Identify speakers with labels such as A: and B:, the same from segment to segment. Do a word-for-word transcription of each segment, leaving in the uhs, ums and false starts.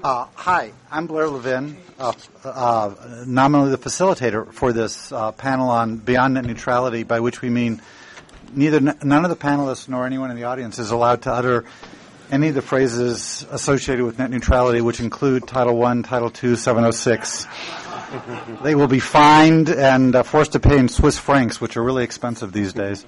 A: Uh, hi, I'm Blair Levin, uh, uh, nominally the facilitator for this uh, panel on Beyond Net Neutrality, by which we mean neither none of the panelists nor anyone in the audience is allowed to utter any of the phrases associated with net neutrality, which include Title One, Title Two, seven oh six. They will be fined and uh, forced to pay in Swiss francs, which are really expensive these days.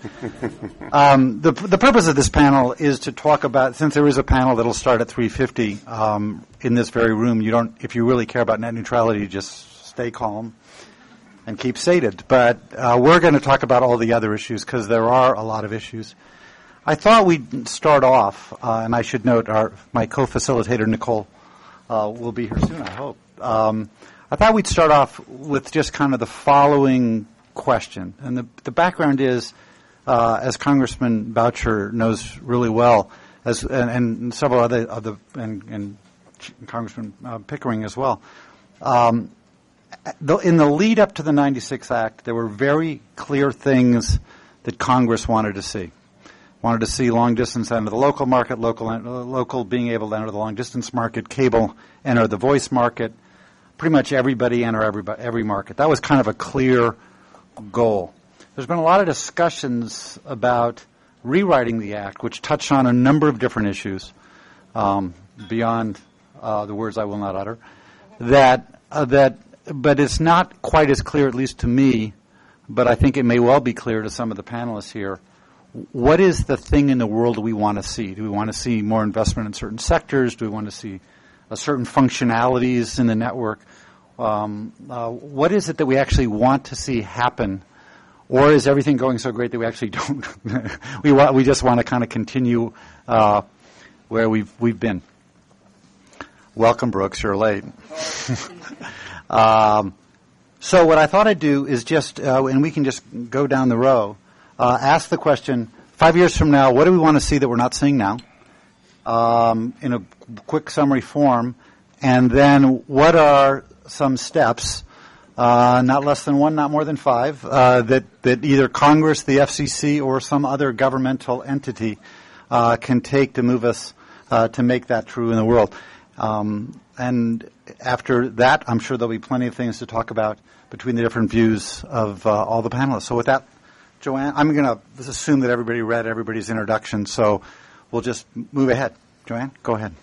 A: Um, the, the purpose of this panel is to talk about, since there is a panel that will start at three fifty um, in this very room, you don't, if you really care about net neutrality, just stay calm and keep sated. But uh, we're going to talk about all the other issues because there are a lot of issues. I thought we'd start off, uh, and I should note our my co-facilitator, Nicole, uh, will be here soon, I hope. Um, I thought we'd start off with just kind of the following question. And the, the background is, uh, as Congressman Boucher knows really well, as and, and several other, other and, and Congressman uh, Pickering as well, um, the, in the lead up to the ninety-six Act, there were very clear things that Congress wanted to see. Wanted to see long distance enter the local market, local, uh, local being able to enter the long distance market, cable enter the voice market, pretty much everybody enter every, every market. That was kind of a clear goal. There's been a lot of discussions about rewriting the Act, which touch on a number of different issues um, beyond uh, the words I will not utter. That uh, that, but it's not quite as clear, at least to me. But I think it may well be clear to some of the panelists here. What is the thing in the world we want to see? Do we want to see more investment in certain sectors? Do we want to see uh, certain functionalities in the network? Um, uh, what is it that we actually want to see happen? Or is everything going so great that we actually don't? we want, we just want to kind of continue uh, where we've we've been. Welcome, Brooks. You're late. um, so what I thought I'd do is just, uh, and we can just go down the row. Uh, ask the question, five years from now, what do we want to see that we're not seeing now, um, in a quick summary form, and then what are some steps, uh, not less than one, not more than five, uh, that, that either Congress, the F C C, or some other governmental entity uh, can take to move us uh, to make that true in the world. Um, and after that, I'm sure there'll be plenty of things to talk about between the different views of uh, all the panelists. So with that, Joanne, I'm going to assume that everybody read everybody's introduction, so we'll just move ahead. Joanne, go ahead.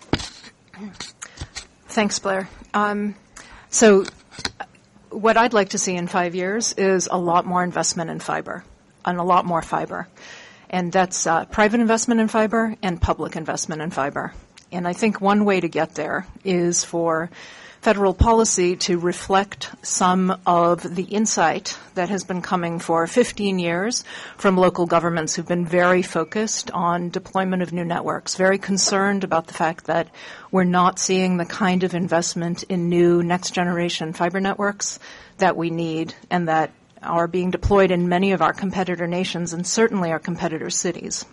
B: Thanks, Blair. Um, so what I'd like to see in five years is a lot more investment in fiber, and a lot more fiber. And that's uh, private investment in fiber and public investment in fiber. And I think one way to get there is for federal policy to reflect some of the insight that has been coming for fifteen years from local governments who've been very focused on deployment of new networks, very concerned about the fact that we're not seeing the kind of investment in new next-generation fiber networks that we need and that are being deployed in many of our competitor nations and certainly our competitor cities.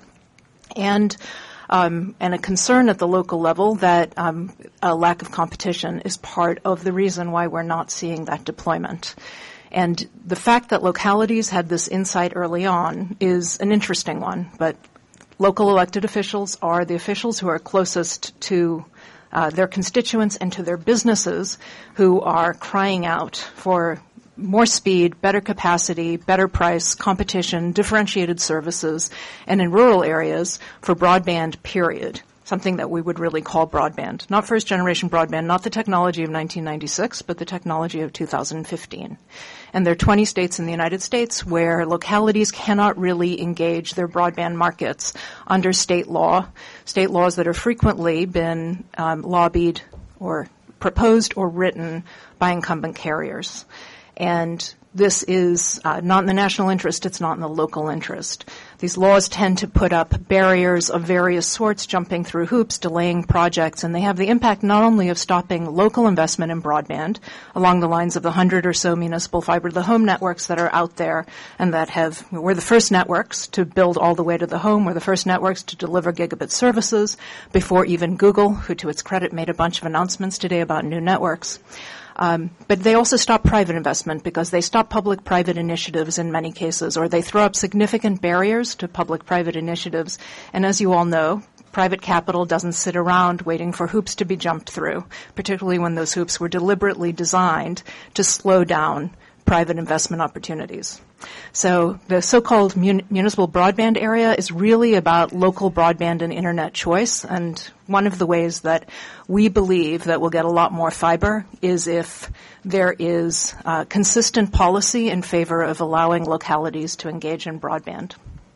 B: And Um, and a concern at the local level that um, a lack of competition is part of the reason why we're not seeing that deployment. And the fact that localities had this insight early on is an interesting one, but local elected officials are the officials who are closest to uh, their constituents and to their businesses who are crying out for more speed, better capacity, better price, competition, differentiated services, and in rural areas for broadband, period, something that we would really call broadband. Not first-generation broadband, not the technology of nineteen ninety-six, but the technology of two thousand fifteen. And there are twenty states in the United States where localities cannot really engage their broadband markets under state law, state laws that have frequently been um, lobbied or proposed or written by incumbent carriers. And this is uh, not in the national interest, it's not in the local interest. These laws tend to put up barriers of various sorts, jumping through hoops, delaying projects, and they have the impact not only of stopping local investment in broadband along the lines of the hundred or so municipal fiber-to-the-home networks that are out there and that have, we're the first networks to build all the way to the home. We're the first networks to deliver gigabit services before even Google, who to its credit made a bunch of announcements today about new networks. Um, but they also stop private investment because they stop public-private initiatives in many cases, or they throw up significant barriers to public-private initiatives. And as you all know, private capital doesn't sit around waiting for hoops to be jumped through, particularly when those hoops were deliberately designed to slow down private investment opportunities. So the so-called mun- municipal broadband area is really about local broadband and internet choice, and one of the ways that we believe that we'll get a lot more fiber is if there is uh, consistent policy in favor of allowing localities to engage in broadband.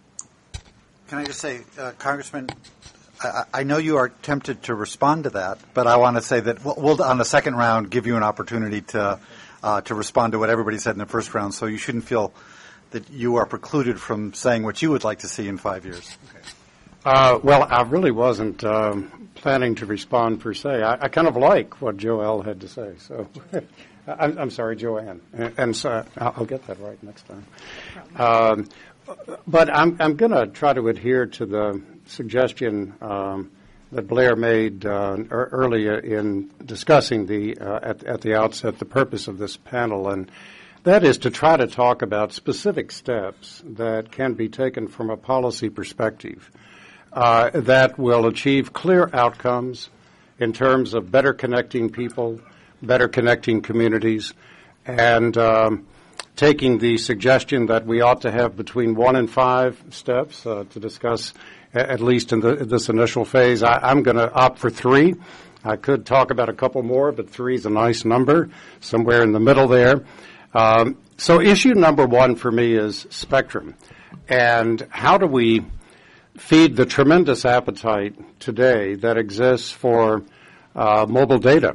A: Can I just say, uh, Congressman, I, I know you are tempted to respond to that, but I want to say that we'll, we'll, on the second round, give you an opportunity to uh, to respond to what everybody said in the first round, so you shouldn't feel that you are precluded from saying what you would like to see in five years. Okay.
C: Uh, well, I really wasn't um, planning to respond per se. I, I kind of like what Joelle had to say. So, I'm, I'm sorry, Joanne, and, and so I'll get that right next time. Um, but I'm, I'm going to try to adhere to the suggestion um, that Blair made uh, er, earlier in discussing the uh, at, at the outset the purpose of this panel, and that is to try to talk about specific steps that can be taken from a policy perspective uh, that will achieve clear outcomes in terms of better connecting people, better connecting communities, and um, taking the suggestion that we ought to have between one and five steps uh, to discuss, at least in the, this initial phase. I, I'm going to opt for three. I could talk about a couple more, but three is a nice number, somewhere in the middle there. Um, so issue number one for me is spectrum. And how do we feed the tremendous appetite today that exists for uh, mobile data?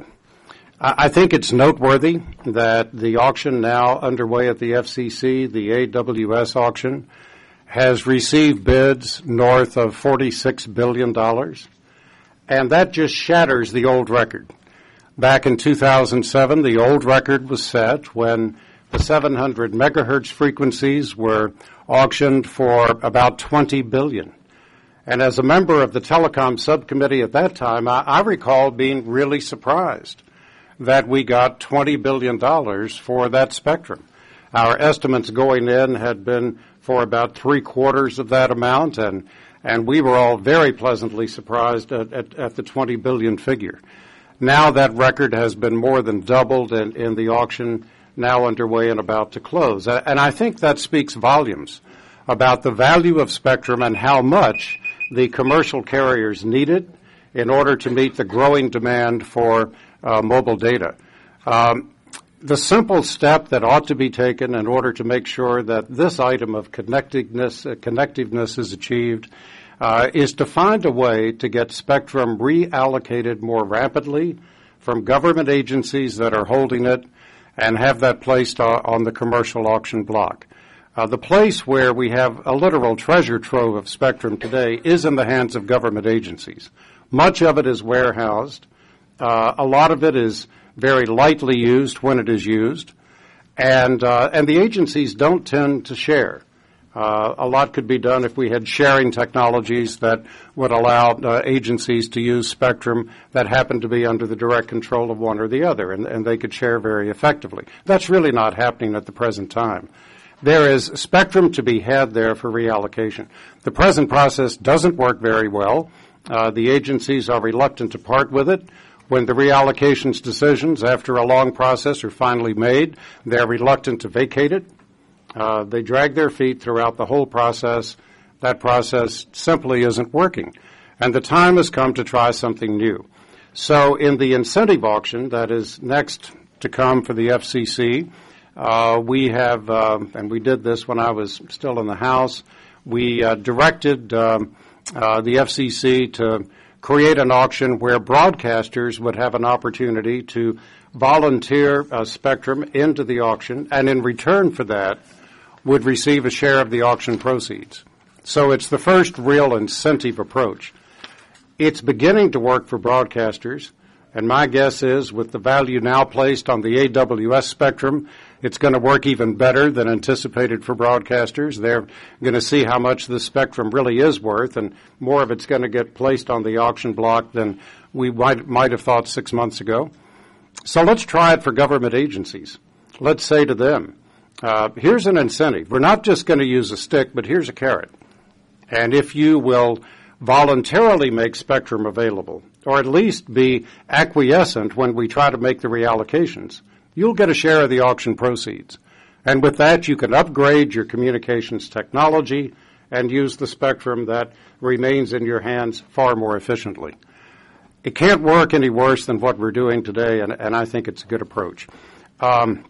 C: I think it's noteworthy that the auction now underway at the F C C, the A W S auction, has received bids north of forty-six billion dollars. And that just shatters the old record. Back in two thousand seven, the old record was set when the seven hundred megahertz frequencies were auctioned for about twenty billion dollars. And as a member of the telecom subcommittee at that time, I, I recall being really surprised that we got twenty billion dollars for that spectrum. Our estimates going in had been for about three quarters of that amount, and, and we were all very pleasantly surprised at, at, at the twenty billion dollars figure. Now that record has been more than doubled in, in the auction now underway and about to close. And I think that speaks volumes about the value of spectrum and how much the commercial carriers need it in order to meet the growing demand for uh, mobile data. Um, the simple step that ought to be taken in order to make sure that this item of connectiveness, uh, connectiveness is achieved uh, is to find a way to get spectrum reallocated more rapidly from government agencies that are holding it and have that placed uh, on the commercial auction block. Uh, the place where we have a literal treasure trove of spectrum today is in the hands of government agencies. Much of it is warehoused. Uh, a lot of it is very lightly used when it is used. And, uh, and the agencies don't tend to share. Uh, a lot could be done if we had sharing technologies that would allow uh, agencies to use spectrum that happened to be under the direct control of one or the other, and, and they could share very effectively. That's really not happening at the present time. There is spectrum to be had there for reallocation. The present process doesn't work very well. Uh, the agencies are reluctant to part with it. When the reallocations decisions, after a long process, are finally made, they're reluctant to vacate it. Uh, they drag their feet throughout the whole process. That process simply isn't working. And the time has come to try something new. So in the incentive auction that is next to come for the F C C, uh, we have, uh, and we did this when I was still in the House, we uh, directed um, uh, the F C C to create an auction where broadcasters would have an opportunity to volunteer uh, spectrum into the auction, and in return for that would receive a share of the auction proceeds. So it's the first real incentive approach. It's beginning to work for broadcasters, and my guess is with the value now placed on the A W S spectrum, it's going to work even better than anticipated for broadcasters. They're going to see how much the spectrum really is worth, and more of it's going to get placed on the auction block than we might, might have thought six months ago. So let's try it for government agencies. Let's say to them, uh, here's an incentive. We're not just going to use a stick, but here's a carrot. And if you will voluntarily make spectrum available, or at least be acquiescent when we try to make the reallocations, you'll get a share of the auction proceeds. And with that, you can upgrade your communications technology and use the spectrum that remains in your hands far more efficiently. It can't work any worse than what we're doing today, and, and I think it's a good approach. Um,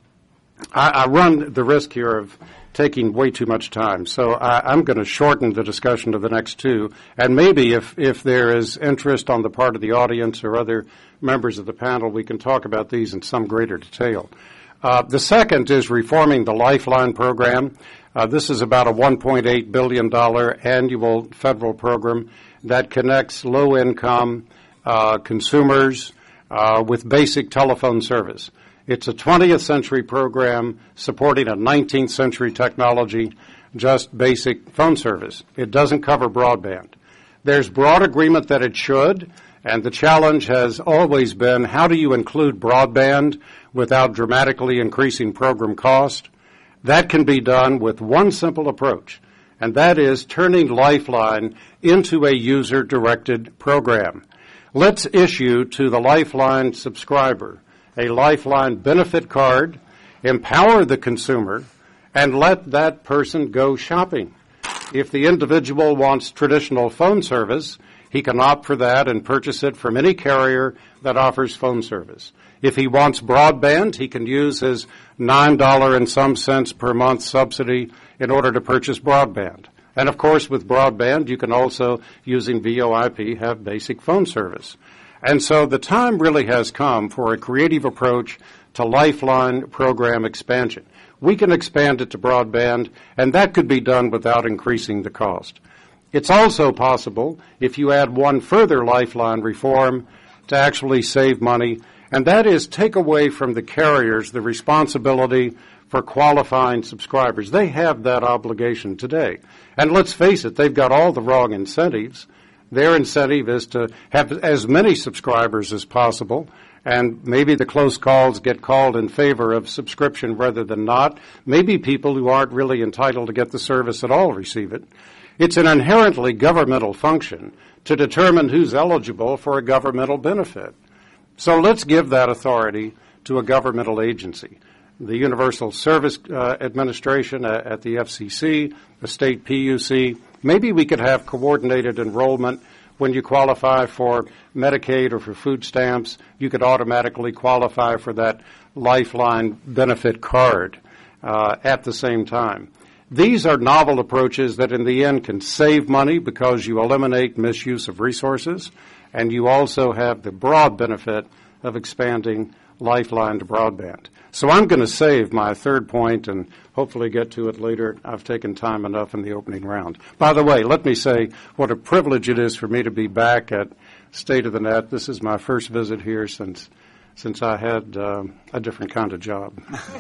C: I, I run the risk here of taking way too much time, so I, I'm going to shorten the discussion to the next two, and maybe if, if there is interest on the part of the audience or other members of the panel, we can talk about these in some greater detail. Uh, the second is reforming the Lifeline program. Uh, this is about a one point eight billion dollars annual federal program that connects low-income uh, consumers uh, with basic telephone service. It's a twentieth century program supporting a nineteenth century technology, just basic phone service. It doesn't cover broadband. There's broad agreement that it should, and the challenge has always been how do you include broadband without dramatically increasing program cost? That can be done with one simple approach, and that is turning Lifeline into a user-directed program. Let's issue to the Lifeline subscriber a Lifeline benefit card, empower the consumer, and let that person go shopping. If the individual wants traditional phone service, he can opt for that and purchase it from any carrier that offers phone service. If he wants broadband, he can use his nine dollars and some cents per month subsidy in order to purchase broadband. And, of course, with broadband, you can also, using V O I P, have basic phone service. And so the time really has come for a creative approach to Lifeline program expansion. We can expand it to broadband, and that could be done without increasing the cost. It's also possible, if you add one further Lifeline reform, to actually save money, and that is take away from the carriers the responsibility for qualifying subscribers. They have that obligation today. And let's face it, they've got all the wrong incentives. Their incentive is to have as many subscribers as possible, and maybe the close calls get called in favor of subscription rather than not. Maybe people who aren't really entitled to get the service at all receive it. It's an inherently governmental function to determine who's eligible for a governmental benefit. So let's give that authority to a governmental agency. The Universal Service uh, Administration uh, at the F C C, the state P U C. Maybe we could have coordinated enrollment. When you qualify for Medicaid or for food stamps, you could automatically qualify for that Lifeline benefit card uh, at the same time. These are novel approaches that in the end can save money because you eliminate misuse of resources, and you also have the broad benefit of expanding Lifeline to broadband. So I'm going to save my third point and hopefully get to it later. I've taken time enough in the opening round. By the way, let me say what a privilege it is for me to be back at State of the Net. This is my first visit here since since I had um, a different kind of job.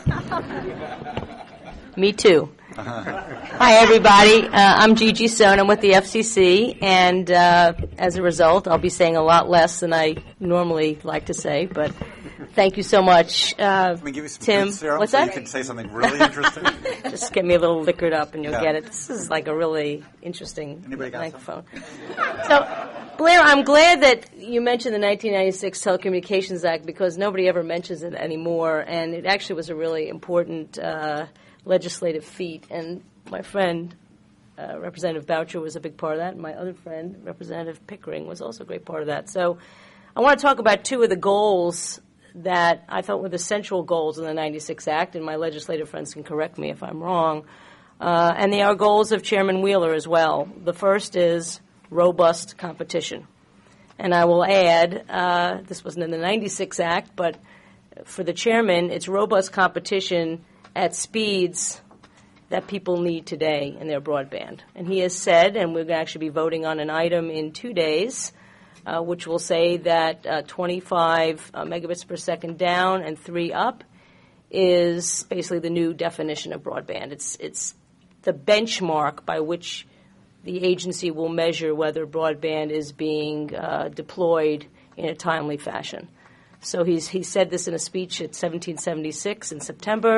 D: Me too. Hi, everybody. Uh, I'm Gigi Sohn. I'm with the F C C, and uh, as a result, I'll be saying a lot less than I normally like to say, but thank you so much, uh,
A: Let me give you some
D: Tim.
A: food serum
D: What's
A: so
D: that?
A: you can say something really interesting.
D: Just get me a little liquored up, and you'll
A: Yeah.
D: get it. This is like a really interesting
A: Anybody got
D: microphone. So, Blair, I'm glad that you mentioned the nineteen ninety-six Telecommunications Act because nobody ever mentions it anymore, and it actually was a really important uh, legislative feat. And my friend, uh, Representative Boucher, was a big part of that, and my other friend, Representative Pickering, was also a great part of that. So I want to talk about two of the goals that I thought were the central goals in the ninety-six Act, and my legislative friends can correct me if I'm wrong. Uh, and they are goals of Chairman Wheeler as well. The first is robust competition. And I will add, uh, this wasn't in the ninety-six Act, but for the chairman, it's robust competition at speeds that people need today in their broadband. And he has said, and we're going to actually be voting on an item in two days, uh, which will say that uh, twenty-five uh, megabits per second down and three up is basically the new definition of broadband. It's, it's the benchmark by which the agency will measure whether broadband is being uh, deployed in a timely fashion. So he's he said this in a speech at seventeen seventy-six in September,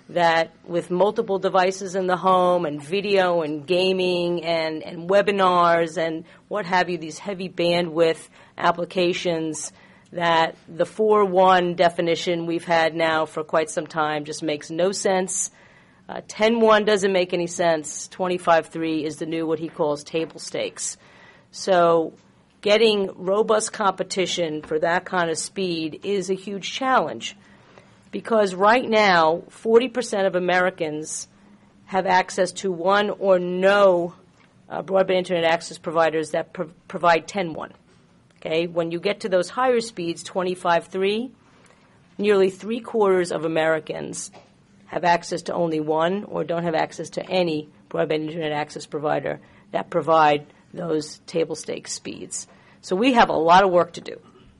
D: that with multiple devices in the home and video and gaming and, and webinars and what have you, these heavy bandwidth applications, that the four one definition we've had now for quite some time just makes no sense. Uh, ten one doesn't make any sense. twenty-five three is the new, what he calls, table stakes. So getting robust competition for that kind of speed is a huge challenge, because right now forty percent of Americans have access to one or no uh, broadband internet access providers that pro- provide ten one. Okay, when you get to those higher speeds, twenty-five three, nearly three quarters of Americans have access to only one or don't have access to any broadband internet access provider that provide those table stakes speeds. So we have a lot of work to do.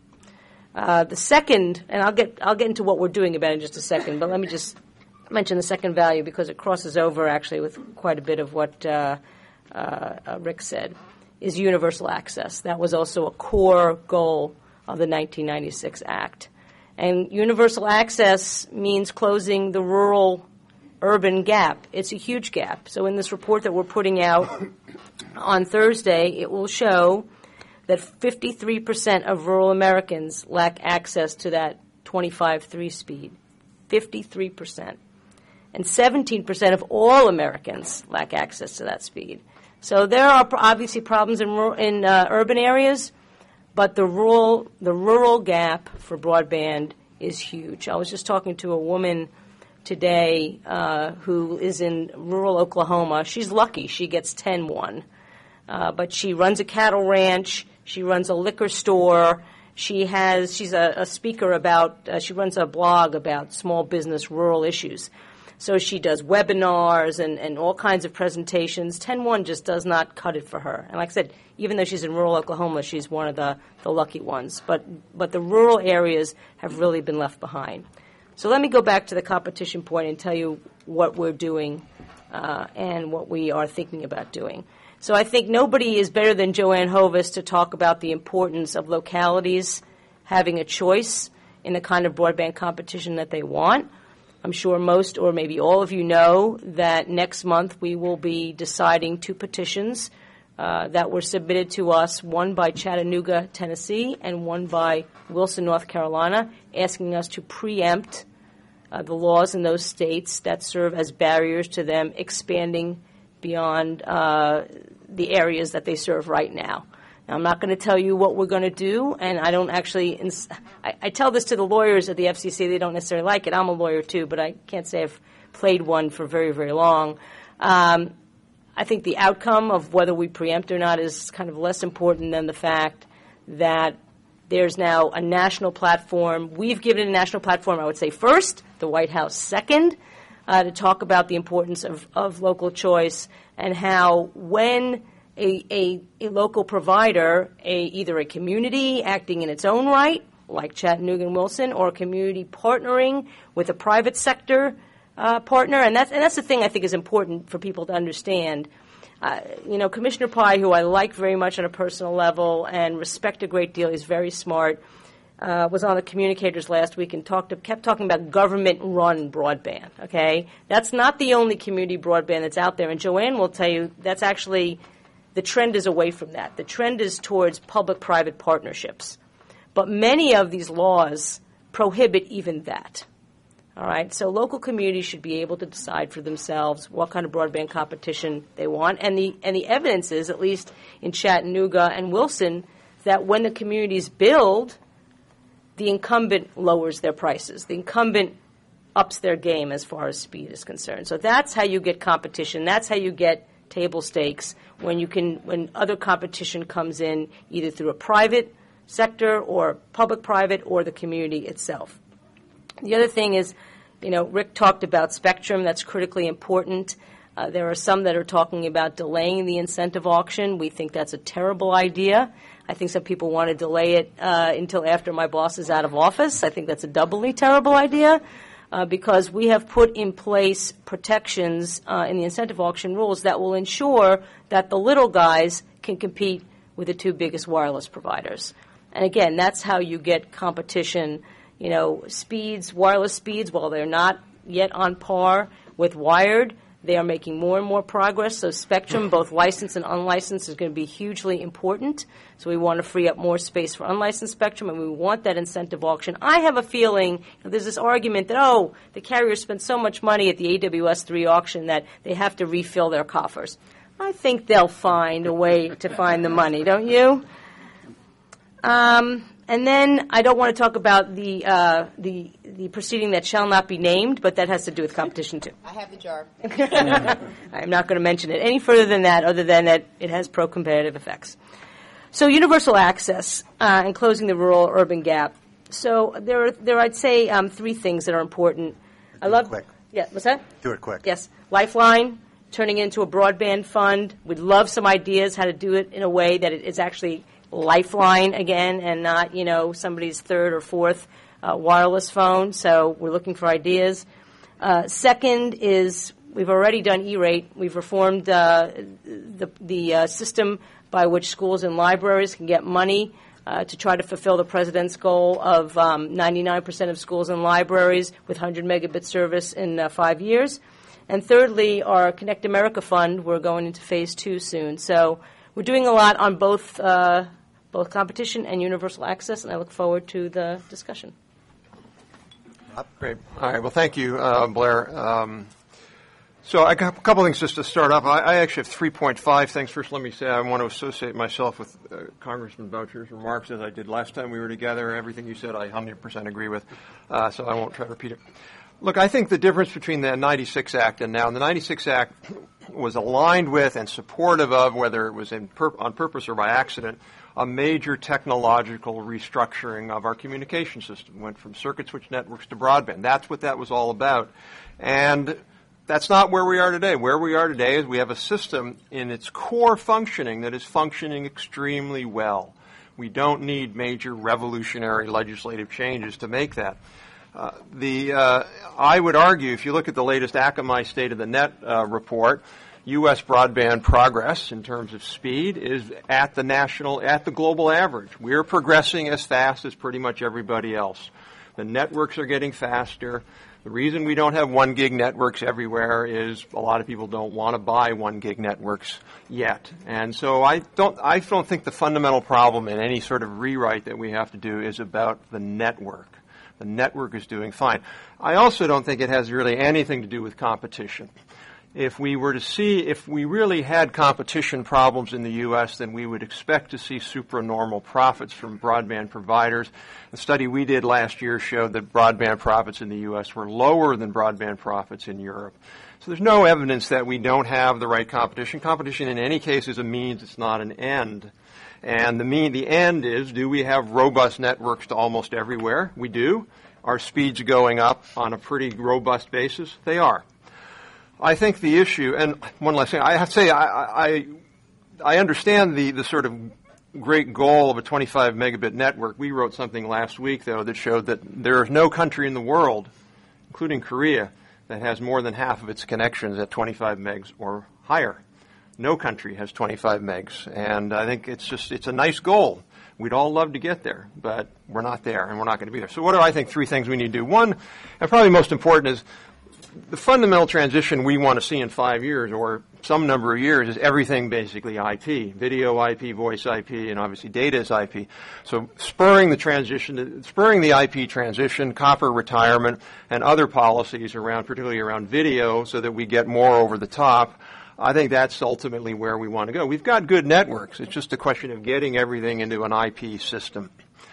D: Uh, the second, and I'll get I'll get into what we're doing about it in just a second, but let me just mention the second value because it crosses over actually with quite a bit of what uh, uh, uh, Rick said, is universal access. That was also a core goal of the nineteen ninety-six Act. And universal access means closing the rural-urban gap. It's a huge gap. So in this report that we're putting out on Thursday, it will show that fifty-three percent of rural Americans lack access to that twenty-five three speed. fifty-three percent. And seventeen percent of all Americans lack access to that speed. So there are obviously problems in, in uh, urban areas, but the rural the rural gap for broadband is huge. I was just talking to a woman today uh, who is in rural Oklahoma. She's lucky. She gets ten one. Uh, but she runs a cattle ranch. She runs a liquor store. She has she's a, a speaker about uh, she runs a blog about small business rural issues. So she does webinars and, and all kinds of presentations. ten one just does not cut it for her. And like I said, even though she's in rural Oklahoma, she's one of the, the lucky ones. But but the rural areas have really been left behind. So let me go back to the competition point and tell you what we're doing uh, and what we are thinking about doing. So I think nobody is better than Joanne Hovis to talk about the importance of localities having a choice in the kind of broadband competition that they want. I'm sure most or maybe all of you know that next month we will be deciding two petitions uh, that were submitted to us, one by Chattanooga, Tennessee, and one by Wilson, North Carolina, asking us to preempt uh, the laws in those states that serve as barriers to them expanding beyond uh, the areas that they serve right now. Now, I'm not going to tell you what we're going to do, and I don't actually ins- I, I tell this to the lawyers at the F C C. They don't necessarily like it. I'm a lawyer, too, but I can't say I've played one for very, very long. Um, I think the outcome of whether we preempt or not is kind of less important than the fact that there's now a national platform. We've given it a national platform, I would say, first, the White House second, uh, to talk about the importance of, of local choice and how when A, a, a local provider, a, either a community acting in its own right, like Chattanooga and Wilson, or a community partnering with a private sector uh, partner. And that's, and that's the thing I think is important for people to understand. Uh, you know, Commissioner Pai, who I like very much on a personal level and respect a great deal, he's very smart, uh, was on the communicators last week and talked to, kept talking about government-run broadband, okay? That's not the only community broadband that's out there. And Joanne will tell you that's actually – the trend is away from that. The trend is towards public-private partnerships. But many of these laws prohibit even that. All right? So local communities should be able to decide for themselves what kind of broadband competition they want. And the and the evidence is, at least in Chattanooga and Wilson, that when the communities build, the incumbent lowers their prices. The incumbent ups their game as far as speed is concerned. So that's how you get competition. That's how you get table stakes when you can when other competition comes in either through a private sector or public-private or the community itself. The other thing is, you know, Rick talked about spectrum. That's critically important. Uh, there are some that are talking about delaying the incentive auction. We think that's a terrible idea. I think some people want to delay it uh, until after my boss is out of office. I think that's a doubly terrible idea. Uh, because we have put in place protections uh, in the incentive auction rules that will ensure that the little guys can compete with the two biggest wireless providers. And again, that's how you get competition. You know, speeds, wireless speeds, while they're not yet on par with wired. They are making more and more progress. So spectrum, both licensed and unlicensed, is going to be hugely important. So we want to free up more space for unlicensed spectrum, and we want that incentive auction. I have a feeling, you know, there's this argument that, oh, the carriers spent so much money at the A W S three auction that they have to refill their coffers. I think they'll find a way to find the money, don't you? Um, and then I don't want to talk about the, uh, the the proceeding that shall not be named, but that has to do with competition too.
E: I have the jar.
D: I'm not going to mention it any further than that, other than that it has pro-competitive effects. So universal access uh, and closing the rural-urban gap. So there are, there I'd say, um, three things that are important. I love.
A: Quick.
D: Yeah, what's that?
A: Do it quick.
D: Yes. Lifeline, turning into a broadband fund. We'd love some ideas how to do it in a way that it is actually Lifeline again and not, you know, somebody's third or fourth uh, wireless phone. So we're looking for ideas. Uh, second is we've already done E-rate. We've reformed uh, the, the uh, system by which schools and libraries can get money uh, to try to fulfill the president's goal of um, ninety-nine percent of schools and libraries with one hundred megabit service in uh, five years. And thirdly, our Connect America Fund, we're going into phase two soon. So we're doing a lot on both uh, both competition and universal access, and I look forward to the discussion.
F: Great. All right. Well, thank you, uh, Blair. Um, so I got a couple things just to start off. I, I actually have three point five things. First, let me say I want to associate myself with uh, Congressman Boucher's remarks as I did last time we were together. Everything you said I one hundred percent agree with, uh, so I won't try to repeat it. Look, I think the difference between the ninety-six Act and now, the ninety-six Act was aligned with and supportive of, whether it was in pur- on purpose or by accident, a major technological restructuring of our communication system. Went from circuit switch networks to broadband. That's what that was all about. And that's not where we are today. Where we are today is we have a system in its core functioning that is functioning extremely well. We don't need major revolutionary legislative changes to make that. Uh, the uh, I would argue, if you look at the latest Akamai State of the Net uh, report, U S broadband progress in terms of speed is at the national, at the global average. We're progressing as fast as pretty much everybody else. The networks are getting faster. The reason we don't have one gig networks everywhere is a lot of people don't want to buy one gig networks yet. And so I don't, I don't think the fundamental problem in any sort of rewrite that we have to do is about the network. The network is doing fine. I also don't think it has really anything to do with competition. If we were to see, if we really had competition problems in the U S, then we would expect to see supranormal profits from broadband providers. The study we did last year showed that broadband profits in the U S were lower than broadband profits in Europe. So there's no evidence that we don't have the right competition. Competition in any case is a means, it's not an end. And the mean, the end is, do we have robust networks to almost everywhere? We do. Are speeds going up on a pretty robust basis? They are. I think the issue, and one last thing, I have to say, I, I, I understand the, the sort of great goal of a twenty-five megabit network. We wrote something last week, though, that showed that there is no country in the world, including Korea, that has more than half of its connections at twenty-five megs or higher. No country has twenty-five megs, and I think it's just, it's a nice goal. We'd all love to get there, but we're not there, and we're not going to be there. So what are, I think, three things we need to do? One, and probably most important, is the fundamental transition we want to see in five years or some number of years is everything basically I P. Video I P, voice I P, and obviously data is I P. So spurring the transition, spurring the I P transition, copper retirement, and other policies around, particularly around video, so that we get more over the top. I think that's ultimately where we want to go. We've got good networks. It's just a question of getting everything into an I P system.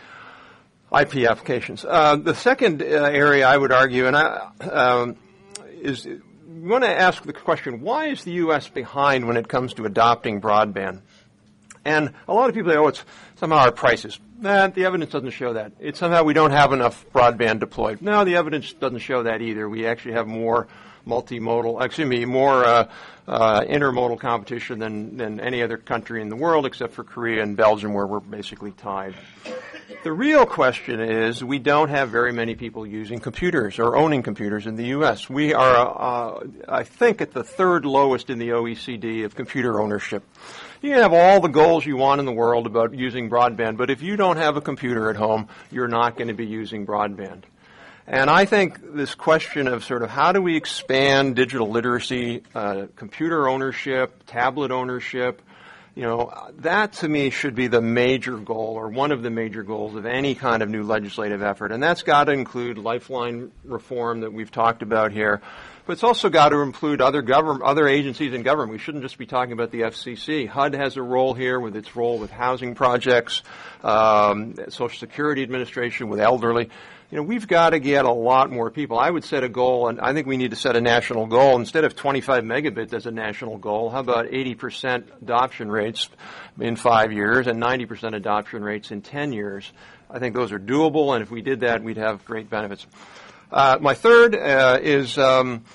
F: I P applications. Uh, the second uh, area I would argue, and I, um, is we want to ask the question, why is the U S behind when it comes to adopting broadband? And a lot of people say, oh, it's somehow our prices. Nah, the evidence doesn't show that. It's somehow we don't have enough broadband deployed. No, the evidence doesn't show that either. We actually have more multimodal, excuse me, more uh, uh, intermodal competition than, than any other country in the world except for Korea and Belgium, where we're basically tied. The real question is we don't have very many people using computers or owning computers in the U S. We are, uh, I think, at the third lowest in the O E C D of computer ownership. You can have all the goals you want in the world about using broadband, but if you don't have a computer at home, you're not going to be using broadband. And I think this question of sort of how do we expand digital literacy, uh, computer ownership, tablet ownership, you know, that to me should be the major goal or one of the major goals of any kind of new legislative effort. And that's got to include lifeline reform that we've talked about here. But it's also got to include other government, other agencies in government. We shouldn't just be talking about the F C C. H U D has a role here with its role with housing projects, um, Social Security Administration with elderly. You know, we've got to get a lot more people. I would set a goal, and I think we need to set a national goal. Instead of twenty-five megabits as a national goal, how about eighty percent adoption rates in five years and ninety percent adoption rates in ten years? I think those are doable, and if we did that, we'd have great benefits. Uh, my third uh, is um,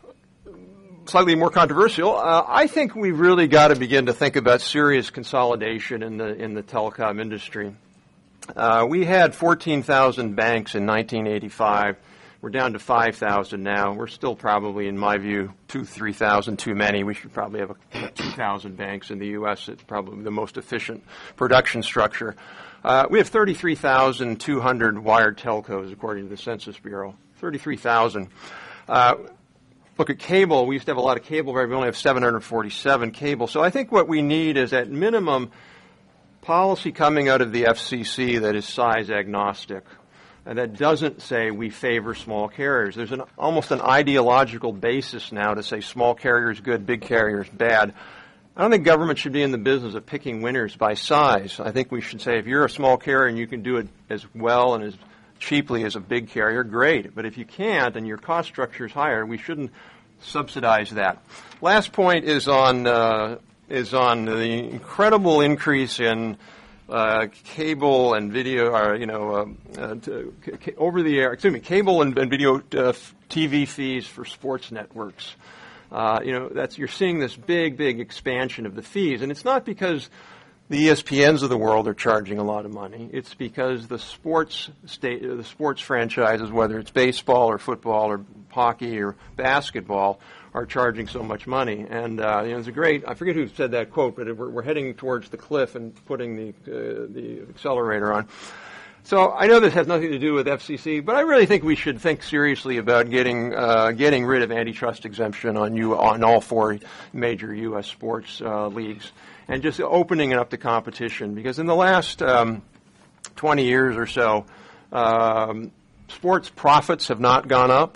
F: slightly more controversial. Uh, I think we've really got to begin to think about serious consolidation in the in the telecom industry. Uh, we had fourteen thousand banks in nineteen eighty-five. We're down to five thousand now. We're still probably, in my view, two, three thousand too many. We should probably have a, two thousand banks in the U S. It's probably the most efficient production structure. Uh, we have thirty-three thousand two hundred wired telcos, according to the Census Bureau. thirty-three thousand. Uh, look at cable. We used to have a lot of cable. We only have seven hundred forty-seven cable. So I think what we need is, at minimum, policy coming out of the F C C that is size agnostic, and that doesn't say we favor small carriers. There's an almost an ideological basis now to say small carriers good, big carriers bad. I don't think government should be in the business of picking winners by size. I think we should say if you're a small carrier and you can do it as well and as cheaply as a big carrier, great. But if you can't and your cost structure is higher, we shouldn't subsidize that. Last point is on uh, is on the incredible increase in uh, cable and video, or you know, uh, uh, to, c- over the air. Excuse me, cable and, and video uh, T V fees for sports networks. Uh, you know, that's you're seeing this big, big expansion of the fees, and it's not because the E S P Ns of the world are charging a lot of money. It's because the sports state, the sports franchises, whether it's baseball or football or hockey or basketball, are charging so much money. And uh, you know, it's a great. I forget who said that quote, but we're, we're heading towards the cliff and putting the uh, the accelerator on. So I know this has nothing to do with F C C, but I really think we should think seriously about getting uh, getting rid of antitrust exemption on you on all four major U S sports uh, leagues, and just opening it up to competition. Because in the last um, twenty years or so, um, sports profits have not gone up,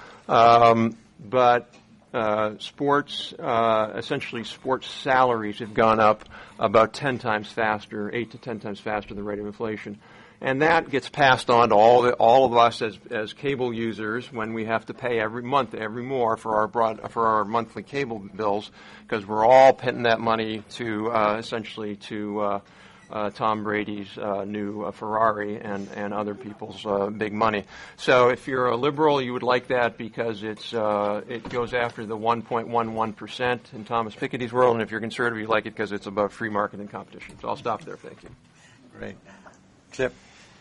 F: um, but uh, sports uh, essentially sports salaries have gone up about ten times faster, eight to ten times faster than the rate of inflation. And that gets passed on to all the, all of us as as cable users when we have to pay every month, every more for our broad for our monthly cable bills, because we're all putting that money to uh, essentially to uh, uh, Tom Brady's uh, new uh, Ferrari and and other people's uh, big money. So if you're a liberal, you would like that because it's uh, it goes after the one point one one percent in Thomas Piketty's world, and if you're conservative, you like it because it's about free market and competition. So I'll stop there. Thank you.
A: Great. Chip.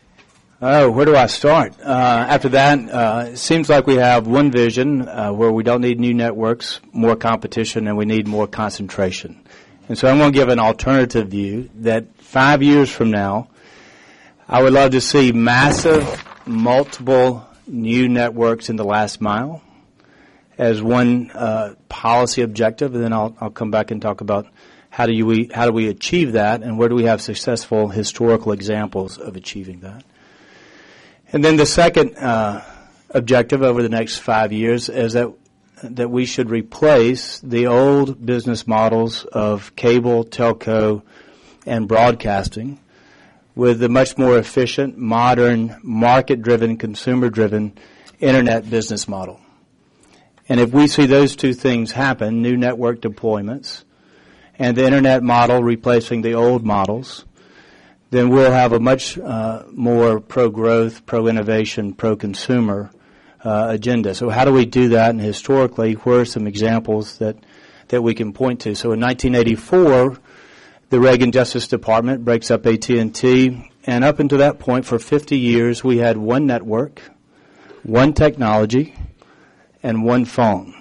E: Oh, where do I start? Uh, after that, uh, it seems like we have one vision uh, where we don't need new networks, more competition, and we need more concentration. And so I'm going to give an alternative view that five years from now, I would love to see massive, multiple new networks in the last mile as one uh, policy objective, and then I'll, I'll come back and talk about how do you we how do we achieve that, and where do we have successful historical examples of achieving that. And then the second uh, objective over the next five years is that that we should replace the old business models of cable, telco, and broadcasting with a much more efficient, modern, market-driven, consumer-driven Internet business model. And if we see those two things happen, new network deployments and the Internet model replacing the old models, then we'll have a much uh, more pro-growth, pro-innovation, pro-consumer uh, agenda. So how do we do that? And historically, where are some examples that, that we can point to? So in nineteen eighty-four, the Reagan Justice Department breaks up A T and T, and up until that point, for fifty years, we had one network, one technology, and one phone.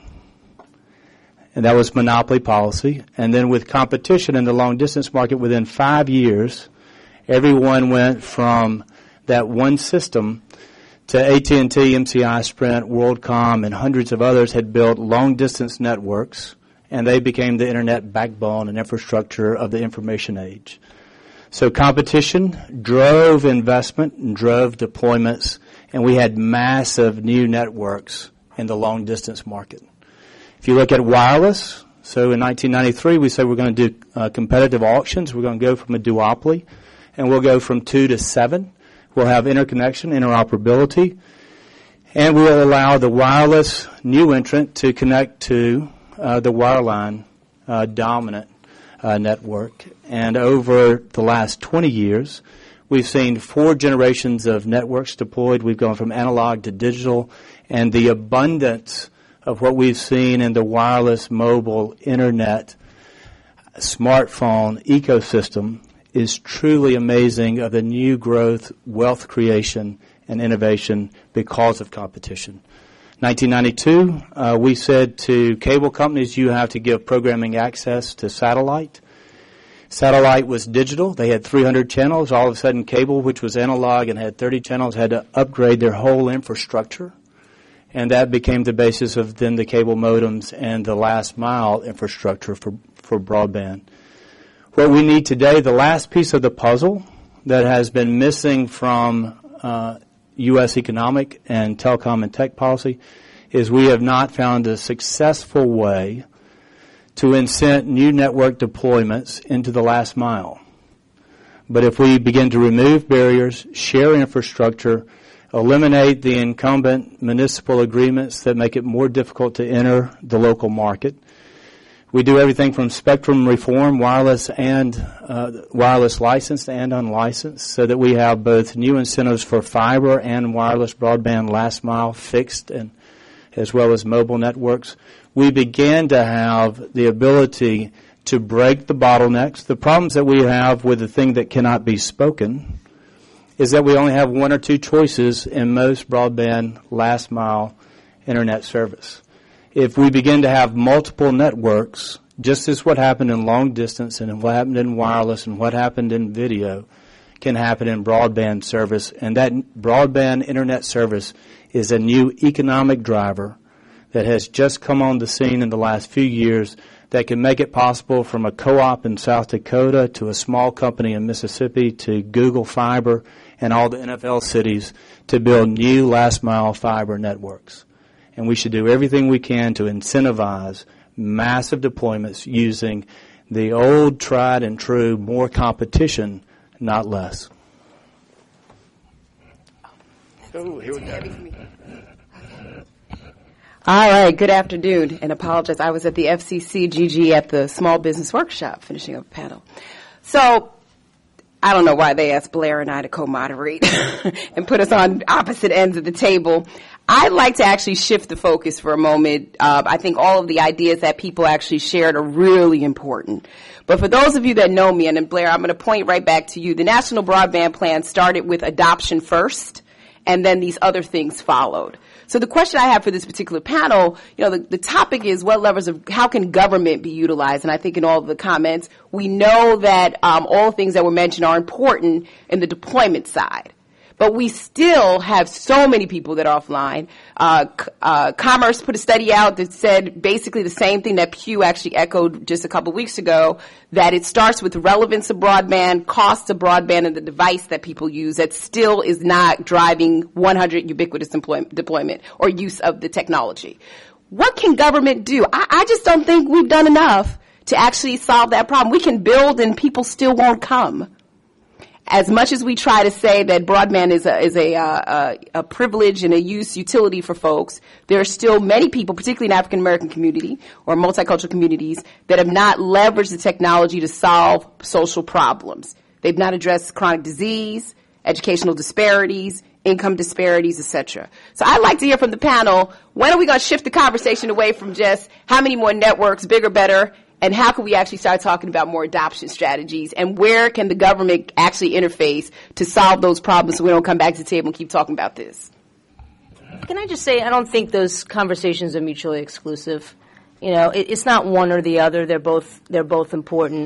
E: And that was monopoly policy. And then with competition in the long-distance market within five years, everyone went from that one system to A T and T, M C I, Sprint, WorldCom, and hundreds of others had built long-distance networks, and they became the Internet backbone and infrastructure of the information age. So competition drove investment and drove deployments, and we had massive new networks in the long-distance market. If you look at wireless, so in nineteen ninety-three we said we're going to do uh, competitive auctions. We're going to go from a duopoly, and we'll go from two to seven. We'll have interconnection, interoperability, and we'll allow the wireless new entrant to connect to uh, the wireline uh, dominant uh, network. And over the last twenty years, we've seen four generations of networks deployed. We've gone from analog to digital, and the abundance of what we've seen in the wireless, mobile, internet, smartphone ecosystem is truly amazing of the new growth, wealth creation, and innovation because of competition. nineteen ninety-two, uh, we said to cable companies, you have to give programming access to satellite. Satellite was digital. They had three hundred channels. All of a sudden, cable, which was analog and had thirty channels, had to upgrade their whole infrastructure. And that became the basis of then the cable modems and the last mile infrastructure for, for broadband. What we need today, the last piece of the puzzle that has been missing from uh, U S economic and telecom and tech policy, is we have not found a successful way to incent new network deployments into the last mile. But if we begin to remove barriers, share infrastructure, eliminate the incumbent municipal agreements that make it more difficult to enter the local market, we do everything from spectrum reform, wireless and uh, wireless licensed and unlicensed, so that we have both new incentives for fiber and wireless broadband last mile fixed and as well as mobile networks. We begin to have the ability to break the bottlenecks. The problems that we have with the thing that cannot be spoken is that we only have one or two choices in most broadband last mile internet service. If we begin to have multiple networks, just as what happened in long distance and what happened in wireless and what happened in video can happen in broadband service, and that broadband internet service is a new economic driver that has just come on the scene in the last few years that can make it possible from a co-op in South Dakota to a small company in Mississippi to Google Fiber and all the N F L cities to build new last-mile fiber networks. And we should do everything we can to incentivize massive deployments using the old, tried and true, more competition, not less.
G: Oh, here we go. All right, good afternoon, and apologize. I was at the F C C G G at the Small Business Workshop finishing up a panel. So I don't know why they asked Blair and I to co-moderate and put us on opposite ends of the table. I'd like to actually shift the focus for a moment. Uh, I think all of the ideas that people actually shared are really important. But for those of you that know me, and then Blair, I'm going to point right back to you. The National Broadband Plan started with adoption first, and then these other things followed. So the question I have for this particular panel, you know, the, the topic is what levers of how can government be utilized? And I think in all of the comments, we know that um, all the things that were mentioned are important in the deployment side. But we still have so many people that are offline. Uh, uh, Commerce put a study out that said basically the same thing that Pew actually echoed just a couple of weeks ago, that it starts with relevance of broadband, cost of broadband, and the device that people use that still is not driving one hundred ubiquitous employment, deployment or use of the technology. What can government do? I, I just don't think we've done enough to actually solve that problem. We can build and people still won't come. As much as we try to say that broadband is a is a, uh, a, a privilege and a use utility for folks, there are still many people, particularly in African American community or multicultural communities, that have not leveraged the technology to solve social problems. They've not addressed chronic disease, educational disparities, income disparities, et cetera. So I'd like to hear from the panel, when are we going to shift the conversation away from just how many more networks, bigger, better, and how can we actually start talking about more adoption strategies, and where can the government actually interface to solve those problems so we don't come back to the table and keep talking about this?
D: Can I just say, I don't think those conversations are mutually exclusive. You know, it, it's not one or the other. They're both they're both important.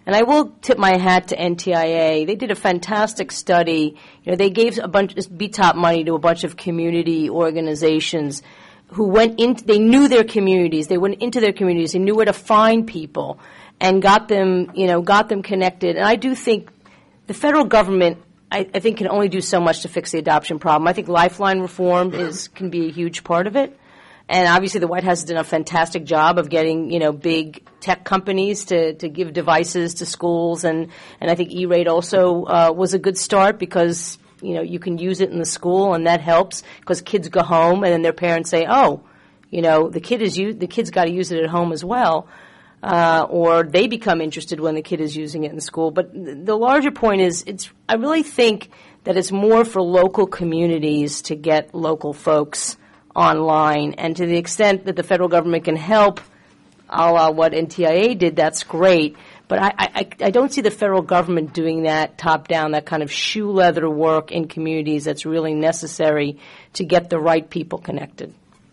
D: And I will tip my hat to N T I A. They did a fantastic study. You know, they gave a bunch B T O P money to a bunch of community organizations who went in. They knew their communities. They went into their communities. They knew where to find people and got them, you know, got them connected. And I do think the federal government, I, I think, can only do so much to fix the adoption problem. I think Lifeline reform is can be a huge part of it. And obviously the White House has done a fantastic job of getting, you know, big tech companies to, to give devices to schools. And, and I think E-Rate also uh, was a good start because, you know, you can use it in the school and that helps because kids go home and then their parents say, oh, you know, the kid is u- the kid's got to use it at home as well. Uh, or they become interested when the kid is using it in school. But th- the larger point is it's I really think that it's more for local communities to get local folks online, and to the extent that the federal government can help, a la what N T I A did, that's great. But I, I, I don't see the federal government doing that top-down, that kind of shoe leather work in communities that's really necessary to get the right people connected.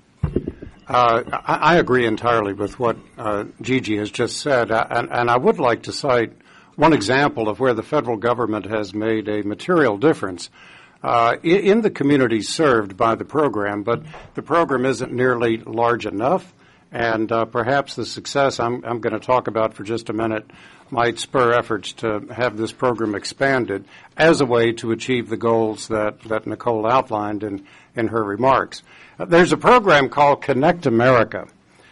C: Uh, I, I agree entirely with what uh, Gigi has just said, uh, and, and I would like to cite one example of where the federal government has made a material difference Uh, in the communities served by the program, but the program isn't nearly large enough, and uh, perhaps the success I'm, I'm going to talk about for just a minute might spur efforts to have this program expanded as a way to achieve the goals that, that Nicole outlined in, in her remarks. Uh, there's a program called Connect America,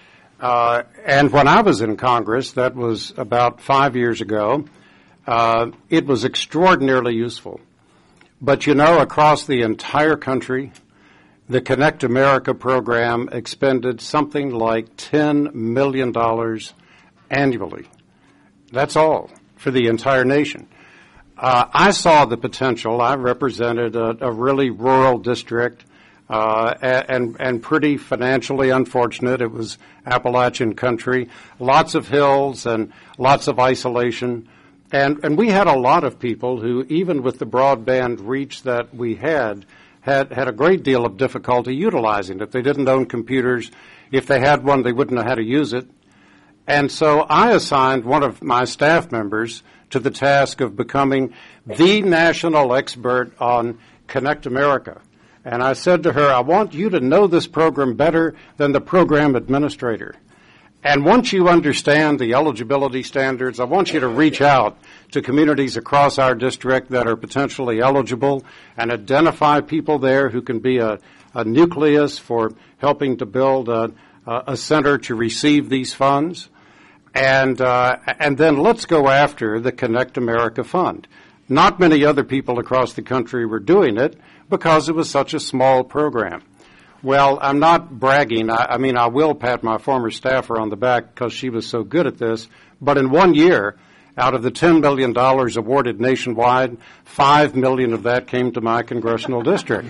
C: uh, and when I was in Congress, that was about five years ago, uh, it was extraordinarily useful. But, you know, across the entire country, the Connect America program expended something like ten million dollars annually. That's all for the entire nation. Uh, I saw the potential. I represented a, a really rural district uh, and, and pretty financially unfortunate. It was Appalachian country, lots of hills and lots of isolation. And, and we had a lot of people who, even with the broadband reach that we had, had, had a great deal of difficulty utilizing it. They didn't own computers. If they had one, they wouldn't know how to use it. And so I assigned one of my staff members to the task of becoming the national expert on Connect America. And I said to her, I want you to know this program better than the program administrator. And once you understand the eligibility standards, I want you to reach out to communities across our district that are potentially eligible and identify people there who can be a, a nucleus for helping to build a, a center to receive these funds. And, uh, and then let's go after the Connect America Fund. Not many other people across the country were doing it because it was such a small program. Well, I'm not bragging. I, I mean, I will pat my former staffer on the back because she was so good at this. But in one year, out of the ten million dollars awarded nationwide, five million dollars of that came to my congressional district.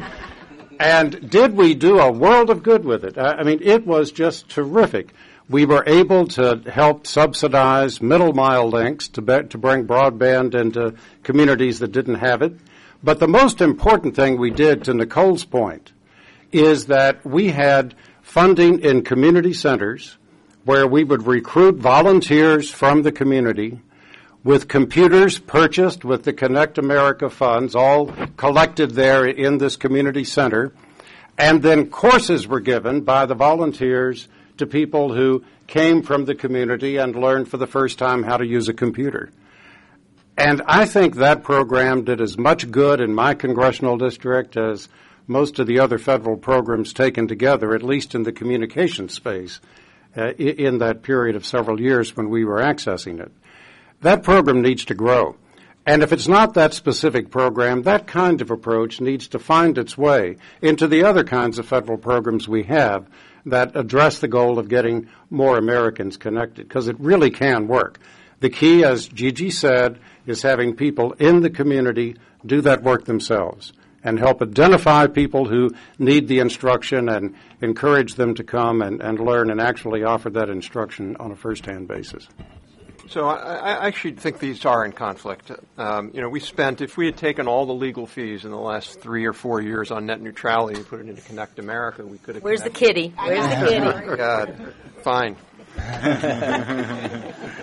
C: And did we do a world of good with it? I, I mean, it was just terrific. We were able to help subsidize middle mile links to, be, to bring broadband into communities that didn't have it. But the most important thing we did, to Nicole's point, is that we had funding in community centers where we would recruit volunteers from the community with computers purchased with the Connect America funds, all collected there in this community center, and then courses were given by the volunteers to people who came from the community and learned for the first time how to use a computer. And I think that program did as much good in my congressional district as most of the other federal programs taken together, at least in the communication space, uh, in that period of several years when we were accessing it. That program needs to grow. And if it's not that specific program, that kind of approach needs to find its way into the other kinds of federal programs we have that address the goal of getting more Americans connected, because it really can work. The key, as Gigi said, is having people in the community do that work themselves and help identify people who need the instruction and encourage them to come and, and learn and actually offer that instruction on a first-hand basis.
F: So I, I actually think these are in conflict. Um, you know, we spent, if we had taken all the legal fees in the last three or four years on net neutrality and put it into Connect America, we could have.
D: Where's the kitty? Where's the kitty?
F: Oh, my God. Fine.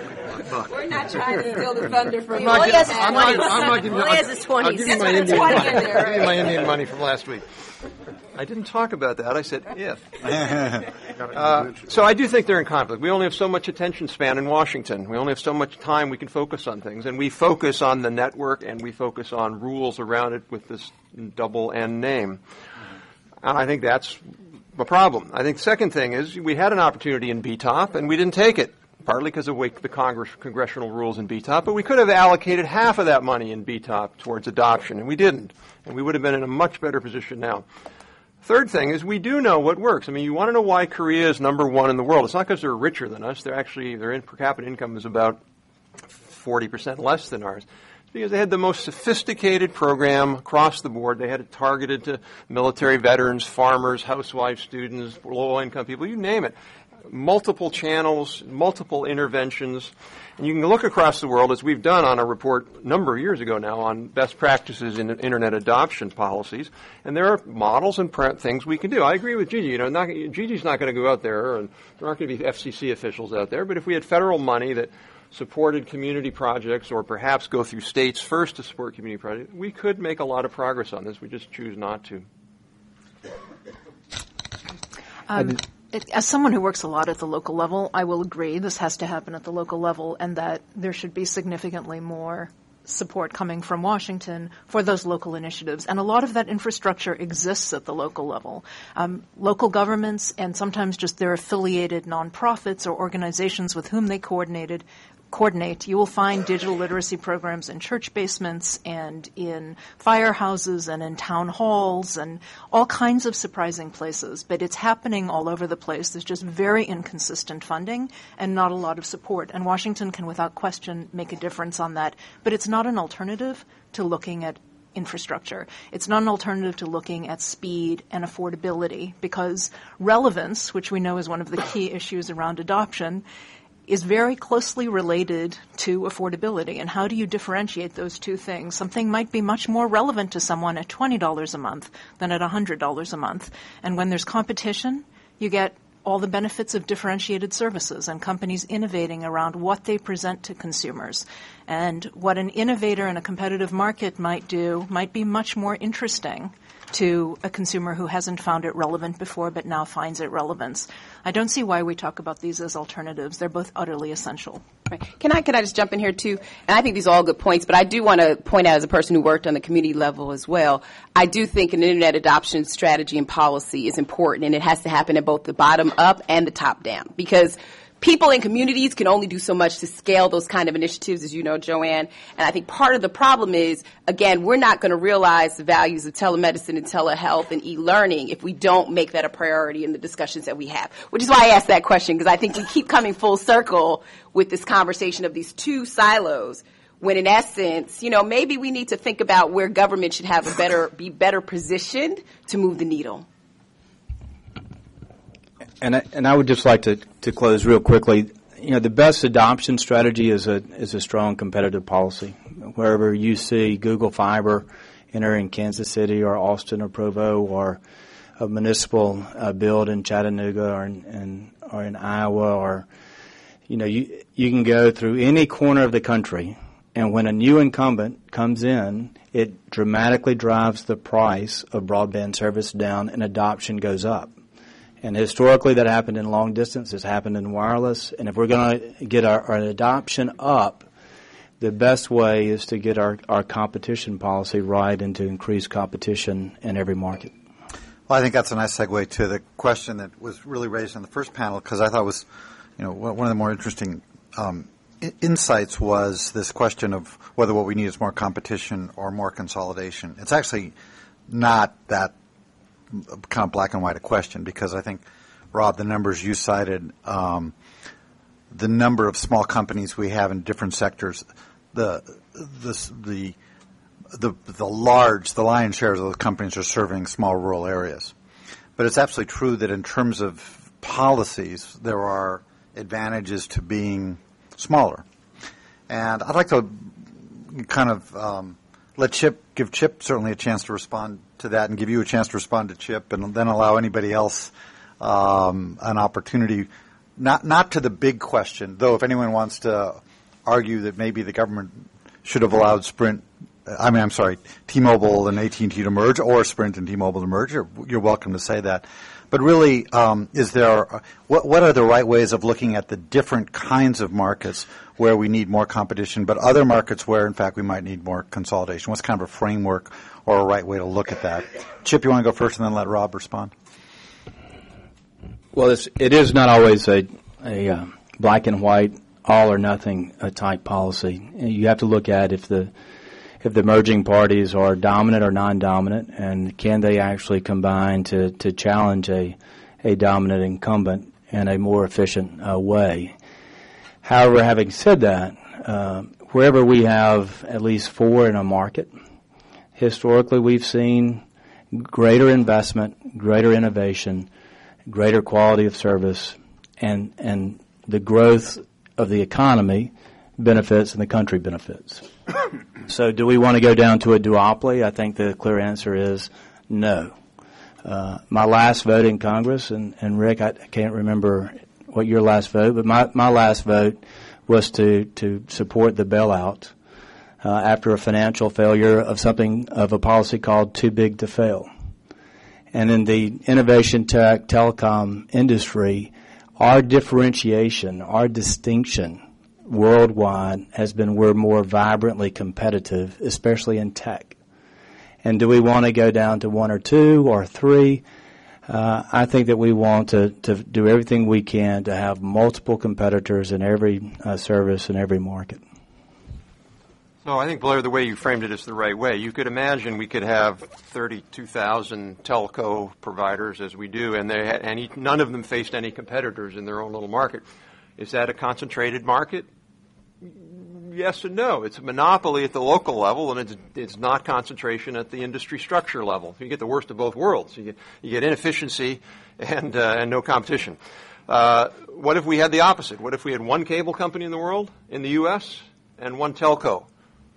G: We're not trying to steal the thunder from you.
F: I'm not
D: Well, he has his
F: I'm not-
D: twenties.
F: I'm not giving you-
D: Well, he has his
F: I'll
D: twenties.
F: give you
D: That's
F: my
D: what
F: Indian
D: twenty
F: money.
D: in there,
F: I'll give you
D: right?
F: my Indian money from last week. I didn't talk about that. I said if. Uh, so I do think they're in conflict. We only have so much attention span in Washington. We only have so much time we can focus on things. And we focus on the network and we focus on rules around it with this double N name. And I think that's a problem. I think the second thing is we had an opportunity in B T O P and we didn't take it, partly because of the Congress, congressional rules in B T O P, but we could have allocated half of that money in B T O P towards adoption, and we didn't. And we would have been in a much better position now. Third thing is we do know what works. I mean, you want to know why Korea is number one in the world. It's not because they're richer than us. They're actually, their in, per capita income is about forty percent less than ours. It's because they had the most sophisticated program across the board. They had it targeted to military veterans, farmers, housewives, students, low-income people, you name it. Multiple channels, multiple interventions. And you can look across the world, as we've done on a report a number of years ago now, on best practices in internet adoption policies. And there are models and pre- things we can do. I agree with Gigi. You know, not, Gigi's not going to go out there, and there aren't going to be F C C officials out there. But if we had federal money that supported community projects, or perhaps go through states first to support community projects, we could make a lot of progress on this. We just choose not to.
B: Um, it, as someone who works a lot at the local level, I will agree this has to happen at the local level and that there should be significantly more support coming from Washington for those local initiatives. And a lot of that infrastructure exists at the local level. Um, local governments and sometimes just their affiliated nonprofits or organizations with whom they coordinated coordinate, you will find digital literacy programs in church basements and in firehouses and in town halls and all kinds of surprising places. But it's happening all over the place. There's just very inconsistent funding and not a lot of support. And Washington can, without question, make a difference on that. But it's not an alternative to looking at infrastructure. It's not an alternative to looking at speed and affordability, because relevance, which we know is one of the key issues around adoption, is very closely related to affordability. And how do you differentiate those two things? Something might be much more relevant to someone at twenty dollars a month than at one hundred dollars a month. And when there's competition, you get all the benefits of differentiated services and companies innovating around what they present to consumers. And what an innovator in a competitive market might do might be much more interesting to a consumer who hasn't found it relevant before but now finds it relevant. I don't see why we talk about these as alternatives. They're both utterly essential.
G: Right. Can I can I just jump in here too? And I think these are all good points, but I do want to point out, as a person who worked on the community level as well, I do think an internet adoption strategy and policy is important, and it has to happen at both the bottom up and the top down, because people in communities can only do so much to scale those kind of initiatives, as you know, Joanne. And I think part of the problem is, again, we're not going to realize the values of telemedicine and telehealth and e-learning if we don't make that a priority in the discussions that we have, which is why I asked that question, because I think we keep coming full circle with this conversation of these two silos, when in essence, you know, maybe we need to think about where government should have a better, be better positioned to move the needle.
E: And I, and I would just like to, to close real quickly. You know, the best adoption strategy is a is a strong competitive policy. Wherever you see Google Fiber enter in Kansas City or Austin or Provo, or a municipal uh, build in Chattanooga or in, in or in Iowa, or you know, you you can go through any corner of the country, and when a new incumbent comes in, it dramatically drives the price of broadband service down, and adoption goes up. And historically, that happened in long distance. It's happened in wireless. And if we're going to get our, our adoption up, the best way is to get our, our competition policy right and to increase competition in every market.
A: Well, I think that's a nice segue to the question that was really raised in the first panel, because I thought was, you know, one of the more interesting um, I- insights was this question of whether what we need is more competition or more consolidation. It's actually not that kind of black and white a question, because I think, Rob, the numbers you cited, um, the number of small companies we have in different sectors, the the the the, the large, the lion's share of those companies are serving small rural areas. But it's absolutely true that in terms of policies, there are advantages to being smaller. And I'd like to kind of um, let Chip, give Chip certainly a chance to respond to that, and give you a chance to respond to Chip, and then allow anybody else um, an opportunity, not not to the big question, though if anyone wants to argue that maybe the government should have allowed Sprint, I mean, I'm sorry, T-Mobile and A T and T to merge, or Sprint and T-Mobile to merge. You're, you're welcome to say that. But really, um, is there what, what are the right ways of looking at the different kinds of markets where we need more competition, but other markets where, in fact, we might need more consolidation? What's kind of a framework or a right way to look at that? Chip, you want to go first and then let Rob respond?
E: Well, it's, it is not always a, a uh, black and white, all or nothing uh, type policy. You have to look at if the if the merging parties are dominant or non-dominant, and can they actually combine to, to challenge a, a dominant incumbent in a more efficient uh, way. However, having said that, uh, wherever we have at least four in a market, historically we've seen greater investment, greater innovation, greater quality of service, and and the growth of the economy benefits and the country benefits. So do we want to go down to a duopoly? I think the clear answer is no. Uh, my last vote in Congress, and, and Rick, I can't remember what your last vote, but my, my last vote was to, to support the bailout uh, after a financial failure of something, of a policy called too big to fail. And in the innovation tech telecom industry, our differentiation, our distinction worldwide has been we're more vibrantly competitive, especially in tech. And do we want to go down to one or two or three? Uh, I think that we want to, to do everything we can to have multiple competitors in every uh, service in every market.
F: So I think, Blair, the way you framed it is the right way. You could imagine we could have thirty-two thousand telco providers, as we do, and they had, and each, none of them faced any competitors in their own little market. Is that a concentrated market? Yes and no. It's a monopoly at the local level, and it's it's not concentration at the industry structure level. You get the worst of both worlds. You get, you get inefficiency and uh, and no competition. Uh, what if we had the opposite? What if we had one cable company in the world, in the U S, and one telco?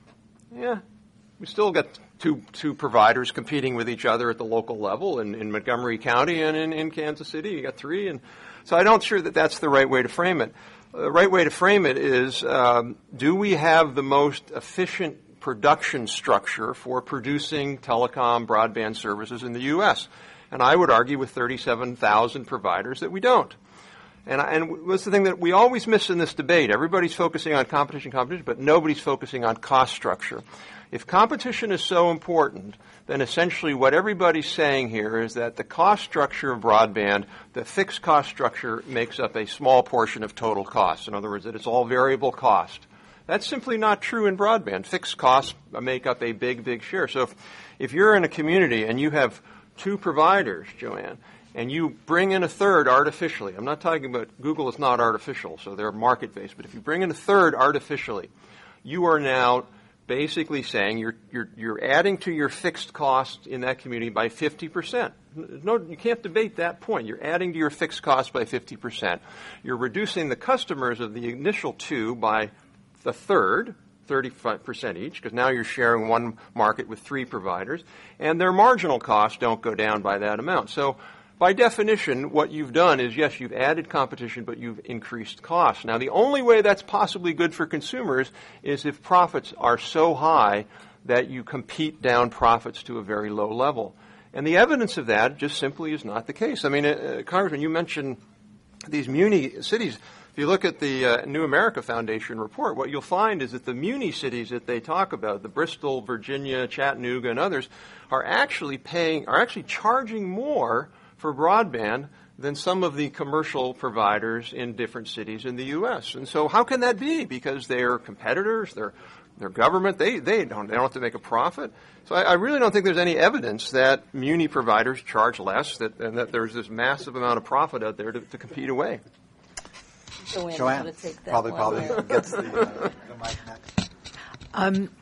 F: Yeah, we still got two two providers competing with each other at the local level in, in Montgomery County and in, in Kansas City. You got three, and so I don't sure that that's the right way to frame it. The right way to frame it is, um, do we have the most efficient production structure for producing telecom broadband services in the U S? And I would argue with thirty-seven thousand providers that we don't. And, and what's the thing that we always miss in this debate? Everybody's focusing on competition, competition, but nobody's focusing on cost structure. If competition is so important, then essentially what everybody's saying here is that the cost structure of broadband, the fixed cost structure, makes up a small portion of total cost. In other words, that it's all variable cost. That's simply not true in broadband. Fixed costs make up a big, big share. So if, if you're in a community and you have two providers, Joanne, and you bring in a third artificially, I'm not talking about Google is not artificial, so they're market-based, but if you bring in a third artificially, you are now basically saying you're you're you're adding to your fixed cost in that community by fifty percent. No, you can't debate that point. You're adding to your fixed cost by fifty percent. You're reducing the customers of the initial two by the third, thirty-five percent each, because now you're sharing one market with three providers, and their marginal costs don't go down by that amount. So by definition, what you've done is, yes, you've added competition, but you've increased costs. Now, the only way that's possibly good for consumers is if profits are so high that you compete down profits to a very low level. And the evidence of that just simply is not the case. I mean, uh, Congressman, you mentioned these muni cities. If you look at the uh, New America Foundation report, what you'll find is that the muni cities that they talk about, the Bristol, Virginia, Chattanooga, and others, are actually paying, are actually charging more for broadband than some of the commercial providers in different cities in the U S. And so how can that be? Because they're competitors, they're, they're government, they, they, don't, they don't have to make a profit. So I, I really don't think there's any evidence that muni providers charge less, that, and that there's this massive amount of profit out there to, to compete away.
D: Joanne,
A: Joanne
D: take that
A: probably,
D: one
A: probably
D: there.
A: gets the, uh, the mic next.
B: Um,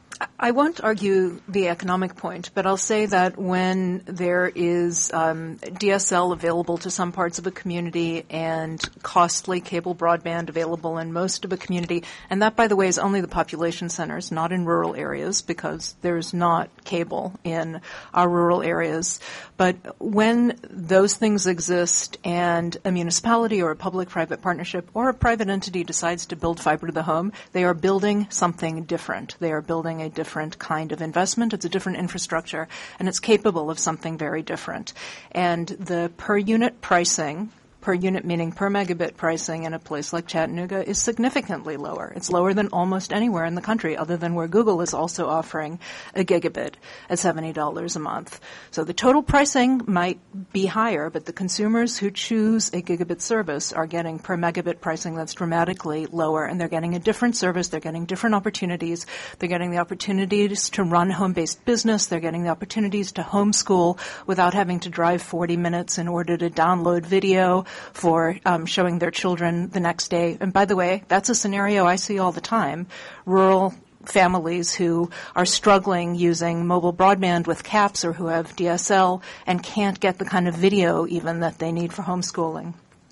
B: I won't argue the economic point, but I'll say that when there is um, D S L available to some parts of a community and costly cable broadband available in most of a community, and that, by the way, is only the population centers, not in rural areas, because there's not cable in our rural areas. But when those things exist and a municipality or a public-private partnership or a private entity decides to build fiber to the home, they are building something different. They are building a different kind of investment. It's a different infrastructure, and it's capable of something very different. And the per unit pricing, per unit meaning per megabit pricing in a place like Chattanooga, is significantly lower. It's lower than almost anywhere in the country, other than where Google is also offering a gigabit at seventy dollars a month. So the total pricing might be higher, but the consumers who choose a gigabit service are getting per megabit pricing that's dramatically lower, and they're getting a different service. They're getting different opportunities. They're getting the opportunities to run home-based business. They're getting the opportunities to homeschool without having to drive forty minutes in order to download video for um, showing their children the next day. And by the way, that's a scenario I see all the time. Rural families who are struggling using mobile broadband with caps or who have D S L and can't get the kind of video even that they need for homeschooling.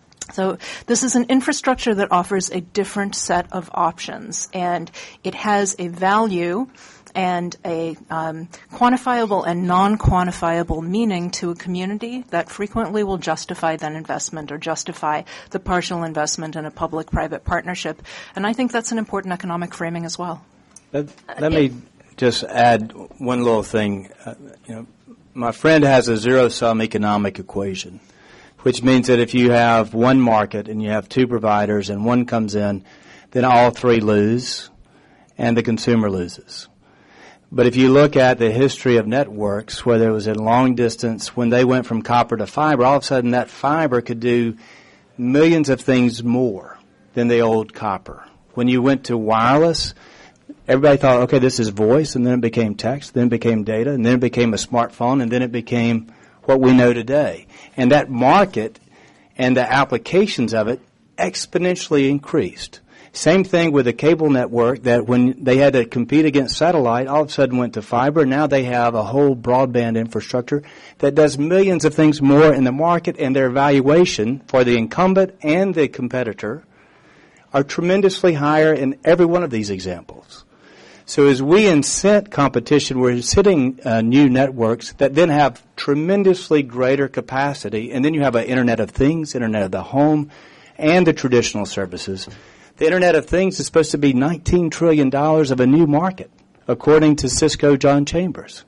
B: So this is an infrastructure that offers a different set of options, and it has a value and a um, quantifiable and non-quantifiable meaning to a community that frequently will justify that investment or justify the partial investment in a public-private partnership. And I think that's an important economic framing as well.
E: Let, let me just add one little thing. Uh, you know, my friend has a zero-sum economic equation, which means that if you have one market and you have two providers and one comes in, then all three lose and the consumer loses. But if you look at the history of networks, whether it was in long distance, when they went from copper to fiber, all of a sudden that fiber could do millions of things more than the old copper. When you went to wireless, everybody thought, okay, this is voice, and then it became text, then it became data, and then it became a smartphone, and then it became what we know today. And that market and the applications of it exponentially increased. Same thing with the cable network, that when they had to compete against satellite, all of a sudden went to fiber. Now they have a whole broadband infrastructure that does millions of things more in the market, and their valuation for the incumbent and the competitor are tremendously higher in every one of these examples. So as we incent competition, we're setting uh, new networks that then have tremendously greater capacity, and then you have an Internet of Things, Internet of the Home, and the traditional services. The Internet of Things is supposed to be nineteen trillion dollars of a new market, according to Cisco John Chambers.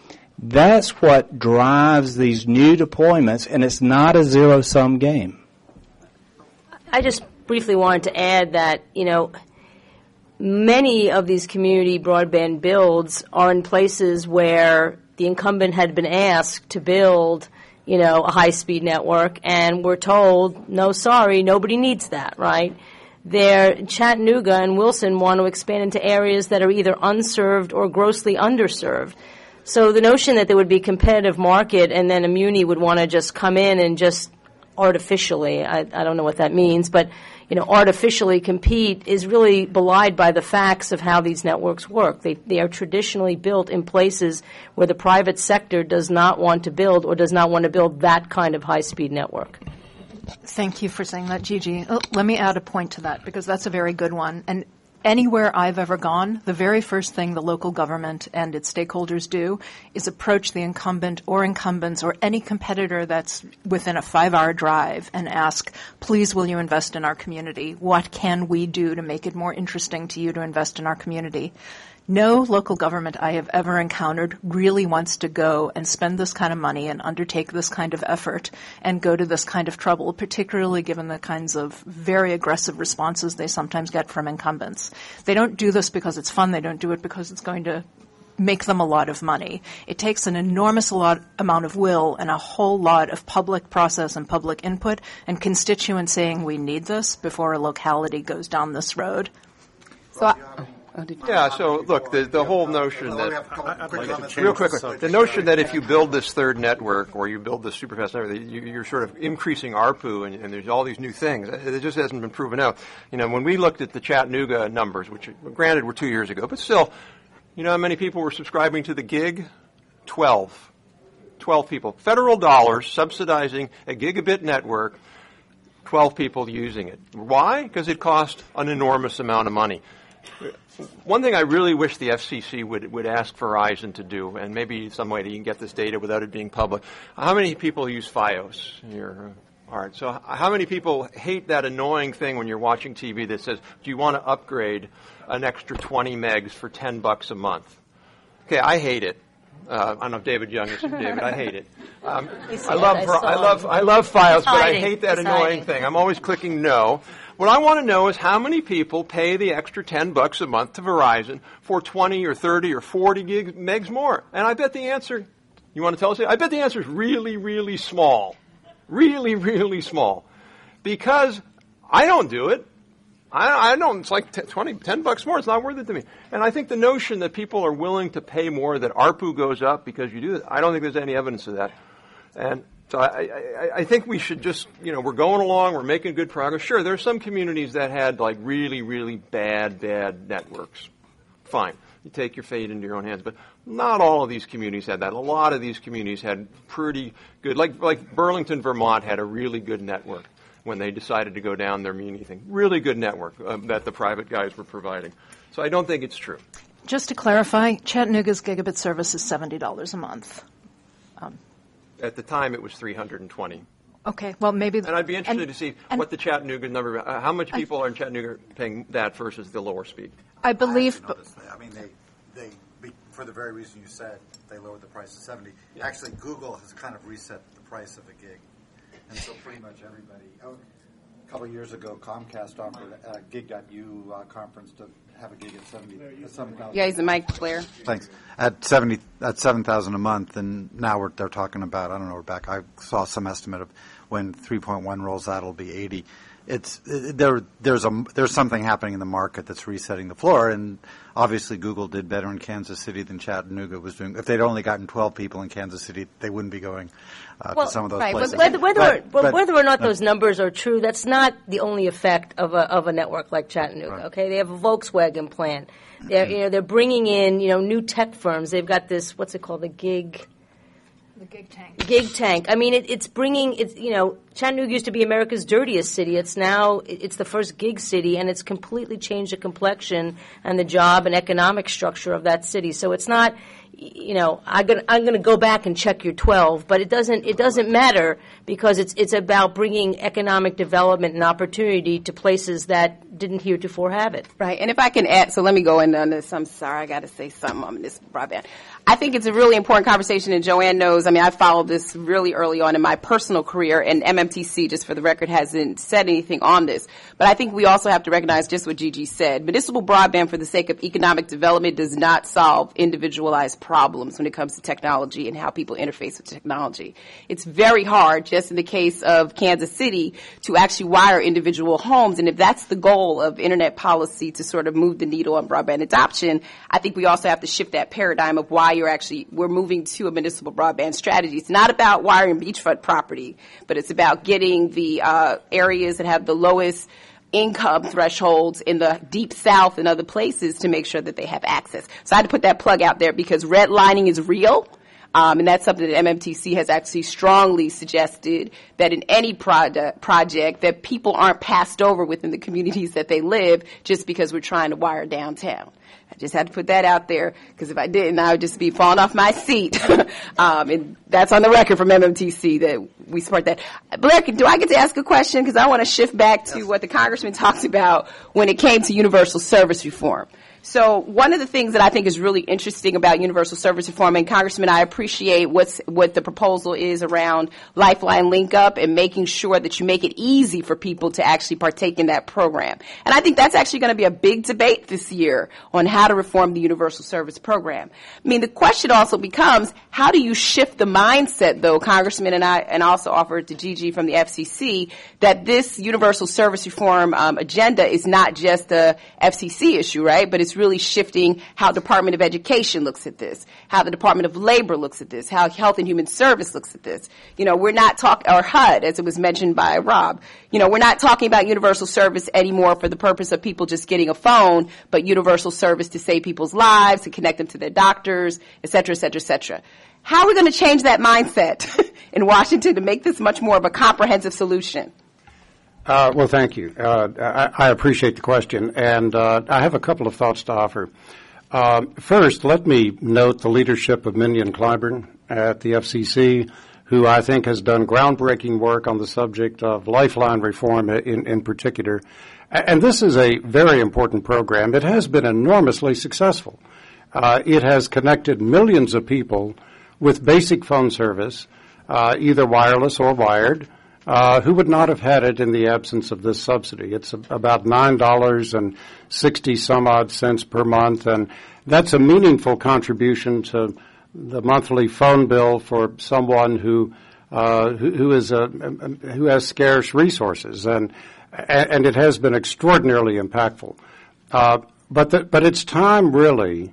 E: That's what drives these new deployments, and it's not a zero-sum game.
D: I just briefly wanted to add that, you know, many of these community broadband builds are in places where the incumbent had been asked to build, you know, a high-speed network, and we're told, no, sorry, nobody needs that, right? There, Chattanooga and Wilson want to expand into areas that are either unserved or grossly underserved. So the notion that there would be a competitive market and then a muni would want to just come in and just artificially, I, I don't know what that means, but you know, artificially compete is really belied by the facts of how these networks work. They, they are traditionally built in places where the private sector does not want to build or does not want to build that kind of high-speed network.
B: Thank you for saying that, Gigi. Oh, let me add a point to that, because that's a very good one. And anywhere I've ever gone, the very first thing the local government and its stakeholders do is approach the incumbent or incumbents or any competitor that's within a five-hour drive and ask, please, will you invest in our community? What can we do to make it more interesting to you to invest in our community? No local government I have ever encountered really wants to go and spend this kind of money and undertake this kind of effort and go to this kind of trouble, particularly given the kinds of very aggressive responses they sometimes get from incumbents. They don't do this because it's fun. They don't do it because it's going to make them a lot of money. It takes an enormous lot, amount of will and a whole lot of public process and public input and constituents saying we need this before a locality goes down this road.
G: So I,
F: Yeah, so look, the, the whole notion that, real quickly, the notion that if you build this third network or you build this superfast network, you, you're sort of increasing A R P U and, and there's all these new things. It just hasn't been proven out. You know, when we looked at the Chattanooga numbers, which granted were two years ago, but still, You know how many people were subscribing to the gig? Twelve. Twelve people. Federal dollars subsidizing a gigabit network, twelve people using it. Why? Because it cost an enormous amount of money. One thing I really wish the F C C would, would ask Verizon to do, and maybe some way that you can get this data without it being public, how many people use FiOS here? All right, so how many people hate that annoying thing when you're watching T V that says, do you want to upgrade an extra twenty megs for ten bucks a month? Okay, I hate it. Uh, I don't know if David Young is David. I hate it. Um, I love
D: I
F: I love I love FiOS, but I hate that
D: He's
F: annoying
D: hiding.
F: thing. I'm always clicking no. What I want to know is how many people pay the extra ten bucks a month to Verizon for twenty or thirty or forty gig megs more. And I bet the answer, you want to tell us? I bet the answer is really, really small. Really, really small. Because I don't do it. I, I don't, it's like twenty, ten bucks more. It's not worth it to me. And I think the notion that people are willing to pay more, that A R P U goes up because you do that, I don't think there's any evidence of that. And so I, I, I think we should just, you know, we're going along, we're making good progress. Sure, there are some communities that had like really, really bad, bad networks. Fine. You take your fate into your own hands. But not all of these communities had that. A lot of these communities had pretty good, like, like Burlington, Vermont had a really good network when they decided to go down their Muni thing. Really good network uh, that the private guys were providing. So I don't think it's true.
B: Just to clarify, Chattanooga's gigabit service is seventy dollars a month. Um,
F: At the time, it was three hundred twenty.
B: okay, well, maybe...
F: And I'd be interested
B: and-
F: to see
B: and
F: what the Chattanooga number, uh, how much people are in Chattanooga paying that versus the lower speed.
B: I believe...
A: I, noticed that. I mean, they, they, be- for the very reason you said, they lowered the price to seventy. Actually, Google has kind of reset the price of a gig. And so pretty much everybody, oh, a couple of years ago, Comcast offered a gig dot U uh, conference to have a gig at seventy, at seven thousand.
G: Yeah, he's the mic, Blair.
A: Thanks. At seventy, at seven thousand a month, and now we're, they're talking about, I don't know, we're back. I saw some estimate of when three point one rolls out, it'll be eighty. It's it, there. There's a there's something happening in the market that's resetting the floor, and obviously Google did better in Kansas City than Chattanooga was doing. If they'd only gotten twelve people in Kansas City, they wouldn't be going uh,
D: Well,
A: to some of those
G: right,
A: places.
D: Whether, whether,
A: But-
D: or,
A: but-
D: whether or not
A: uh,
D: those numbers are true, that's not the only effect of a of a network like Chattanooga.
A: Right.
D: Okay, they have a Volkswagen plant. They're you know they're bringing in you know new tech firms. They've got this what's it called the gig.
B: The gig tank.
D: Gig tank. I mean, it, it's bringing. It's you know, Chattanooga used to be America's dirtiest city. It's now it's the first gig city, and it's completely changed the complexion and the job and economic structure of that city. So it's not, you know, I'm gonna I'm gonna go back and check your twelve, but it doesn't it doesn't matter because it's it's about bringing economic development and opportunity to places that didn't heretofore have it.
G: Right, and if I can add, so let me go in on this. I'm sorry, I got to say something on this broadband. I think it's a really important conversation, and Joanne knows, I mean, I followed this really early on in my personal career, and M M T C, just for the record, hasn't said anything on this. But I think we also have to recognize just what Gigi said. Municipal broadband, for the sake of economic development, does not solve individualized problems when it comes to technology and how people interface with technology. It's very hard, just in the case of Kansas City, to actually wire individual homes, and if that's the goal of internet policy to sort of move the needle on broadband adoption, I think we also have to shift that paradigm of why you're actually, we're moving to a municipal broadband strategy. It's not about wiring beachfront property, but it's about getting the uh, areas that have the lowest income thresholds in the deep south and other places to make sure that they have access. So I had to put that plug out there because redlining is real. Um, and that's something that M M T C has actually strongly suggested, that in any product, project that people aren't passed over within the communities that they live just because we're trying to wire downtown. I just had to put that out there because if I didn't, I would just be falling off my seat. um, and that's on the record from M M T C that we support that. Blair, do I get to ask a question? Because I want to shift back to what the congressman talked about when it came to universal service reform. So one of the things that I think is really interesting about universal service reform, and Congressman, I appreciate what's, what the proposal is around Lifeline Link Up and making sure that you make it easy for people to actually partake in that program. And I think that's actually going to be a big debate this year on how to reform the universal service program. I mean, the question also becomes, how do you shift the mindset, though, Congressman, and I, and also offered to Gigi from the F C C, that this universal service reform um, agenda is not just a F C C issue, right, but it's it's really shifting how Department of Education looks at this, how the Department of Labor looks at this, how Health and Human Service looks at this. You know, we're not talking, or H U D, as it was mentioned by Rob, you know, we're not talking about universal service anymore for the purpose of people just getting a phone, but universal service to save people's lives, to connect them to their doctors, et cetera, et cetera, et cetera. How are we going to change that mindset in Washington to make this much more of a comprehensive solution?
C: Uh, well, thank you. Uh, I, I appreciate the question, and uh, I have a couple of thoughts to offer. Uh, first, let me note the leadership of Minion Clyburn at the F C C, who I think has done groundbreaking work on the subject of Lifeline reform in, in particular. And this is a very important program. It has been enormously successful. Uh, it has connected millions of people with basic phone service, uh, either wireless or wired, uh, who would not have had it in the absence of this subsidy. It's a, about nine dollars and sixty some odd cents per month, and that's a meaningful contribution to the monthly phone bill for someone who uh, who, who is a, who has scarce resources, and and it has been extraordinarily impactful. Uh, but the, but its time really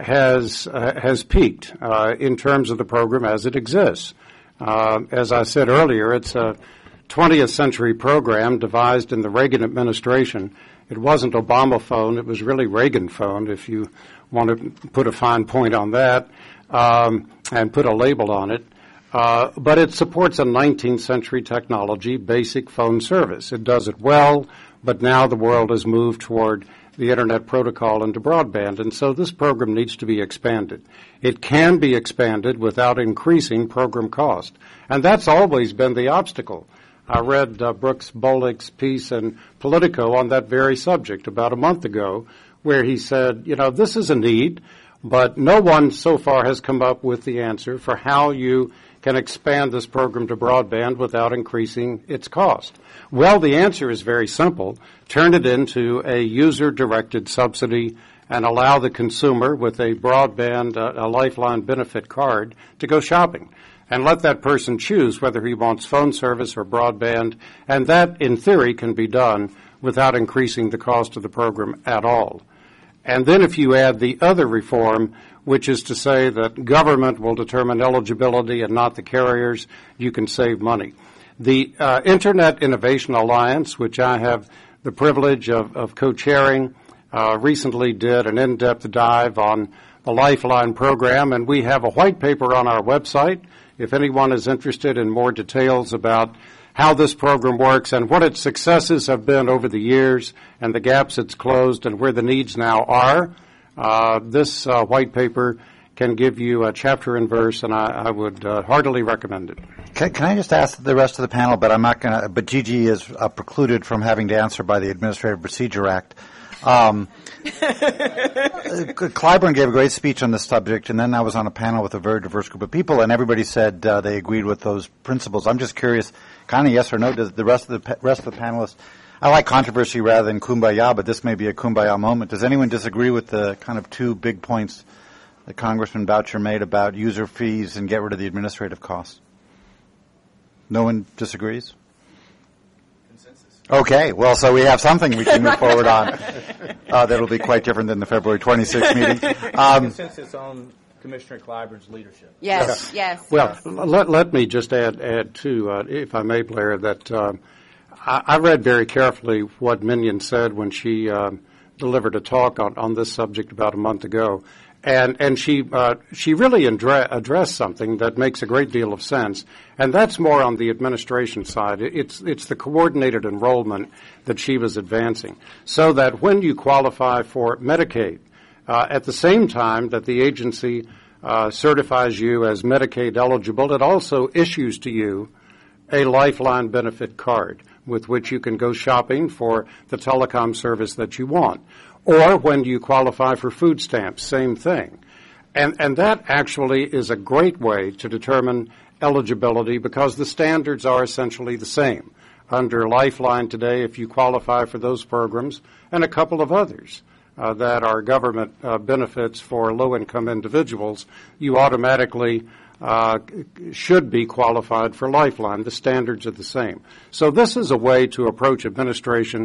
C: has uh, has peaked uh, in terms of the program as it exists. Uh, as I said earlier, it's a twentieth century program devised in the Reagan administration. It wasn't Obama phone; it was really Reagan phone, if you want to put a fine point on that um, and put a label on it. Uh, but it supports a nineteenth century technology, basic phone service. It does it well, but now the world has moved toward the Internet protocol and to broadband, and so this program needs to be expanded. It can be expanded without increasing program cost, and that's always been the obstacle. I read uh, Brooks Bolick's piece in Politico on that very subject about a month ago, where he said, you know, this is a need, but no one so far has come up with the answer for how you can expand this program to broadband without increasing its cost. Well, the answer is very simple. Turn it into a user-directed subsidy and allow the consumer with a broadband, uh, a Lifeline benefit card to go shopping. And let that person choose whether he wants phone service or broadband, and that, in theory, can be done without increasing the cost of the program at all. And then if you add the other reform, which is to say that government will determine eligibility and not the carriers, you can save money. The uh, Internet Innovation Alliance, which I have the privilege of, of co-chairing, uh, recently did an in-depth dive on the Lifeline program, and we have a white paper on our website if anyone is interested in more details about how this program works and what its successes have been over the years and the gaps it's closed and where the needs now are. Uh, this uh, white paper can give you a chapter and verse, and I, I would uh, heartily recommend it.
A: Can, can I just ask the rest of the panel, but I'm not going to, but Gigi is uh, precluded from having to answer by the Administrative Procedure Act. Um, Clyburn gave a great speech on this subject, and then I was on a panel with a very diverse group of people, and everybody said uh, they agreed with those principles. I'm just curious, kind of yes or no, does the rest of the rest of the panelists, I like controversy rather than kumbaya, but this may be a kumbaya moment. Does anyone disagree with the kind of two big points that Congressman Boucher made about user fees and get rid of the administrative costs? No one disagrees? Okay, well, so we have something we can move forward on uh, that'll be quite different than the February twenty-sixth meeting. Um,
E: consensus on Commissioner Clyburn's leadership.
G: Yes, yes.
C: Well, let, let me just add, add too, uh, if I may, Blair, that uh, I, I read very carefully what Minion said when she uh, delivered a talk on, on this subject about a month ago. And, and she, uh, she really addre- addressed something that makes a great deal of sense, and that's more on the administration side. It's, it's the coordinated enrollment that she was advancing, so that when you qualify for Medicaid, uh, at the same time that the agency uh, certifies you as Medicaid eligible, it also issues to you a Lifeline benefit card with which you can go shopping for the telecom service that you want. Or when you qualify for food stamps, same thing. And, and that actually is a great way to determine eligibility because the standards are essentially the same. Under Lifeline today, if you qualify for those programs and a couple of others uh, that are government uh, benefits for low-income individuals, you automatically uh, should be qualified for Lifeline. The standards are the same. So this is a way to approach administration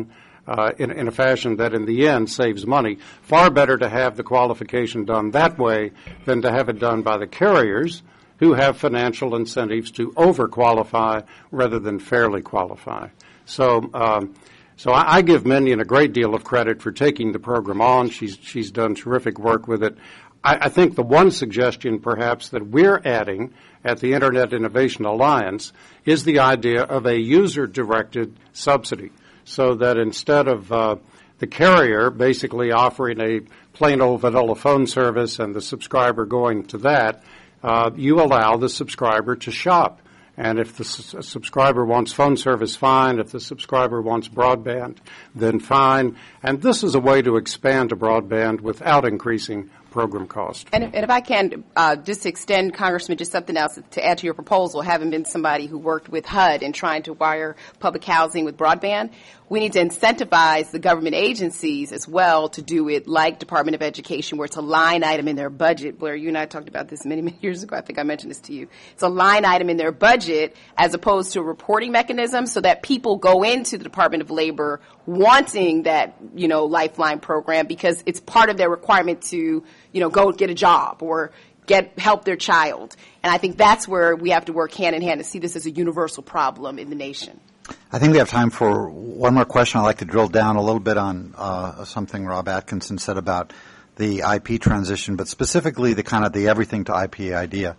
C: uh, in, in a fashion that in the end saves money. Far better to have the qualification done that way than to have it done by the carriers, who have financial incentives to overqualify rather than fairly qualify. So, um, so I, I give Minion a great deal of credit for taking the program on. She's she's done terrific work with it. I, I think the one suggestion, perhaps, that we're adding at the Internet Innovation Alliance is the idea of a user-directed subsidy, so that instead of uh, the carrier basically offering a plain old vanilla phone service and the subscriber going to that, Uh, you allow the subscriber to shop. And if the s- subscriber wants phone service, fine. If the subscriber wants broadband, then fine. And this is a way to expand to broadband without increasing program cost.
G: And if, and if I can uh, just extend, Congressman, just something else to add to your proposal, having been somebody who worked with H U D and trying to wire public housing with broadband, we need to incentivize the government agencies as well to do it like Department of Education, where it's a line item in their budget. Blair, you and I talked about this many, many years ago. I think I mentioned this to you. It's a line item in their budget as opposed to a reporting mechanism, so that people go into the Department of Labor wanting that, you know, Lifeline program because it's part of their requirement to, you know, go get a job or get help their child. And I think that's where we have to work hand in hand to see this as a universal problem in the nation.
A: I think we have time for one more question. I'd like to drill down a little bit on uh, something Rob Atkinson said about the I P transition, but specifically the kind of the everything to I P idea.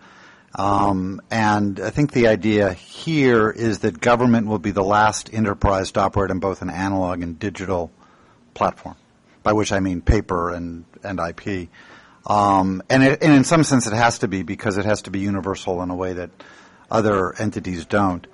A: Um, and I think the idea here is that government will be the last enterprise to operate on both an analog and digital platform, by which I mean paper and, and I P. Um, and, it, and in some sense it has to be, because it has to be universal in a way that other entities don't.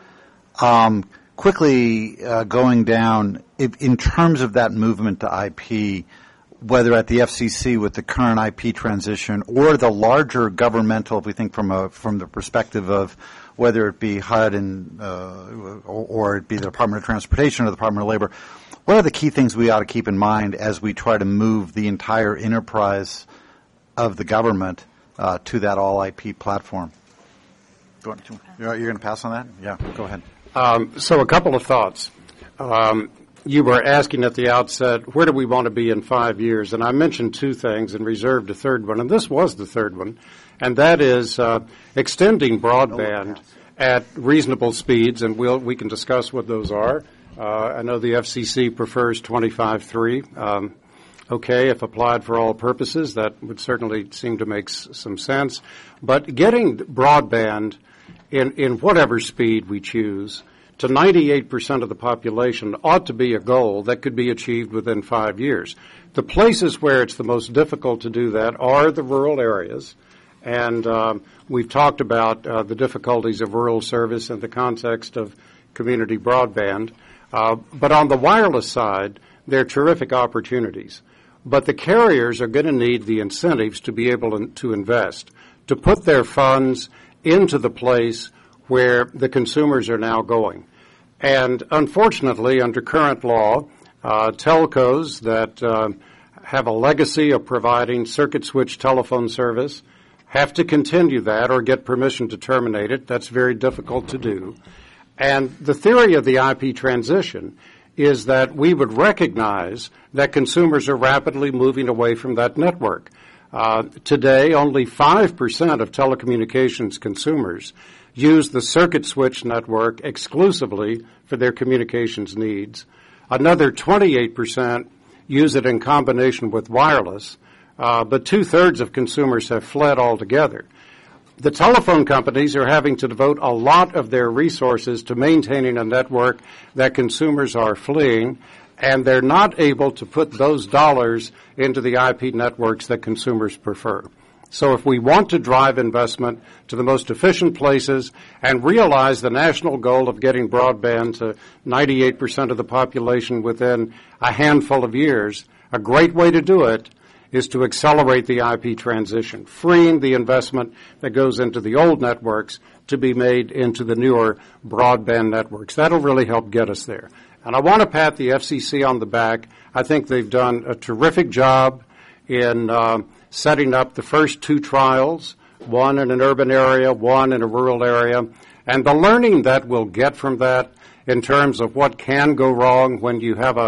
A: Um, quickly uh, going down, if, in terms of that movement to I P, whether at the F C C with the current I P transition or the larger governmental, if we think from a from the perspective of whether it be H U D and uh, or, or it be the Department of Transportation or the Department of Labor, what are the key things we ought to keep in mind as we try to move the entire enterprise of the government uh, to that all I P platform? You're, you're going to pass on that? Yeah, go ahead.
C: Um, so a couple of thoughts. Um, You were asking at the outset, where do we want to be in five years? And I mentioned two things and reserved a third one, and this was the third one, and that is uh, extending broadband at reasonable speeds, and we'll, we can discuss what those are. Uh, I know the F C C prefers twenty-five three. Um, okay, if applied for all purposes, that would certainly seem to make s- some sense. But getting broadband in, in whatever speed we choose to ninety-eight percent of the population ought to be a goal that could be achieved within five years. The places where it's the most difficult to do that are the rural areas, and um, we've talked about uh, the difficulties of rural service in the context of community broadband. Uh, but on the wireless side, there are terrific opportunities. But the carriers are going to need the incentives to be able to invest, to put their funds into the place where the consumers are now going. And unfortunately, under current law, uh, telcos that uh, have a legacy of providing circuit switch telephone service have to continue that or get permission to terminate it. That's very difficult to do. And the theory of the I P transition is that we would recognize that consumers are rapidly moving away from that network. Uh, today, only five percent of telecommunications consumers use the circuit switch network exclusively for their communications needs. Another twenty-eight percent use it in combination with wireless, uh, but two-thirds of consumers have fled altogether. The telephone companies are having to devote a lot of their resources to maintaining a network that consumers are fleeing, and they're not able to put those dollars into the I P networks that consumers prefer. So if we want to drive investment to the most efficient places and realize the national goal of getting broadband to ninety-eight percent of the population within a handful of years, a great way to do it is to accelerate the I P transition, freeing the investment that goes into the old networks to be made into the newer broadband networks. That'll really help get us there. And I want to pat the F C C on the back. I think they've done a terrific job in uh, setting up the first two trials, one in an urban area, one in a rural area, and the learning that we'll get from that in terms of what can go wrong when you have a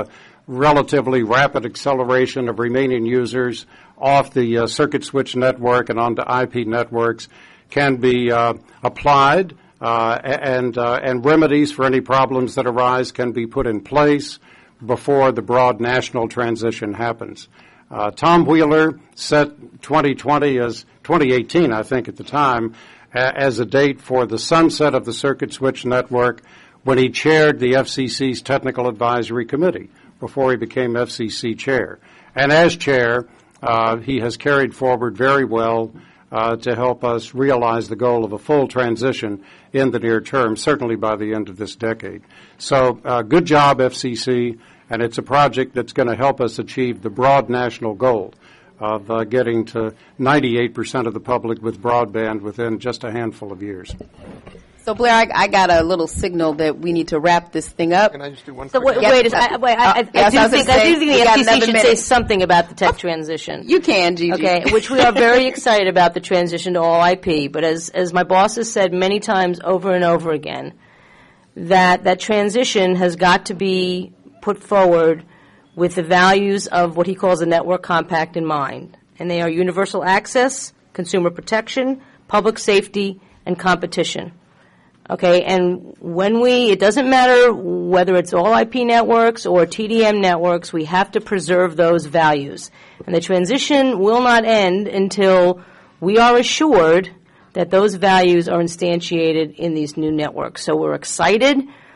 C: relatively rapid acceleration of remaining users off the uh, circuit switch network and onto I P networks can be uh, applied, uh, and uh, and remedies for any problems that arise can be put in place before the broad national transition happens. Uh, Tom Wheeler set twenty twenty as twenty eighteen, I think, at the time, a- as a date for the sunset of the circuit switch network when he chaired the F C C's Technical Advisory Committee before he became F C C chair. And as chair, uh, he has carried forward very well uh, to help us realize the goal of a full transition in the near term, certainly by the end of this decade. So uh, good job, F C C. And it's a project that's going to help us achieve the broad national goal of uh, getting to ninety-eight percent of the public with broadband within just a handful of years.
G: So, Blair, I, I got a little signal that we need to wrap this thing up.
F: Can I just do one
D: So
F: quick
D: wait,
G: Yes.
D: wait, a sec- I, wait, I, I,
G: Uh, yes,
D: I
G: I
D: do
G: was
D: think
G: gonna
D: I do
G: say,
D: think
G: we
D: the
G: got
D: F C C
G: another
D: should
G: minute.
D: say something about the tech transition.
G: You can, Gigi.
D: Okay, which we are very excited about the transition to all I P. But as as my boss has said many times over and over again, that that transition has got to be put forward with the values of what he calls a network compact in mind, and they are universal access, consumer protection, public safety, and competition. Okay, and when we, it doesn't matter whether it's all I P networks or T D M networks, we have to preserve those values. And the transition will not end until we are assured that those values are instantiated in these new networks. So we're excited.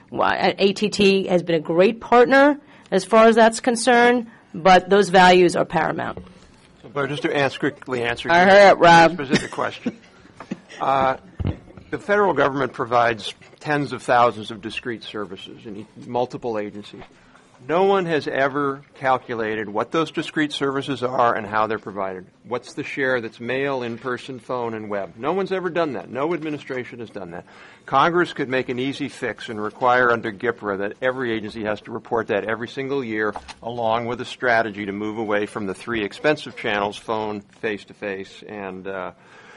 D: A T T has been a great partner as far as that's concerned, but those values are paramount.
F: So, Blair, just to answer, quickly answer
G: I
F: your
G: heard, Rob.
F: specific question. Uh, the federal government provides tens of thousands of discrete services in multiple agencies. No one has ever calculated what those discrete services are and how they're provided. What's the share that's mail, in-person, phone, and web? No one's ever done that. No administration has done that. Congress could make an easy fix and require under GIPRA that every agency has to report that every single year, along with a strategy to move away from the three expensive channels, phone, face-to-face, and uh,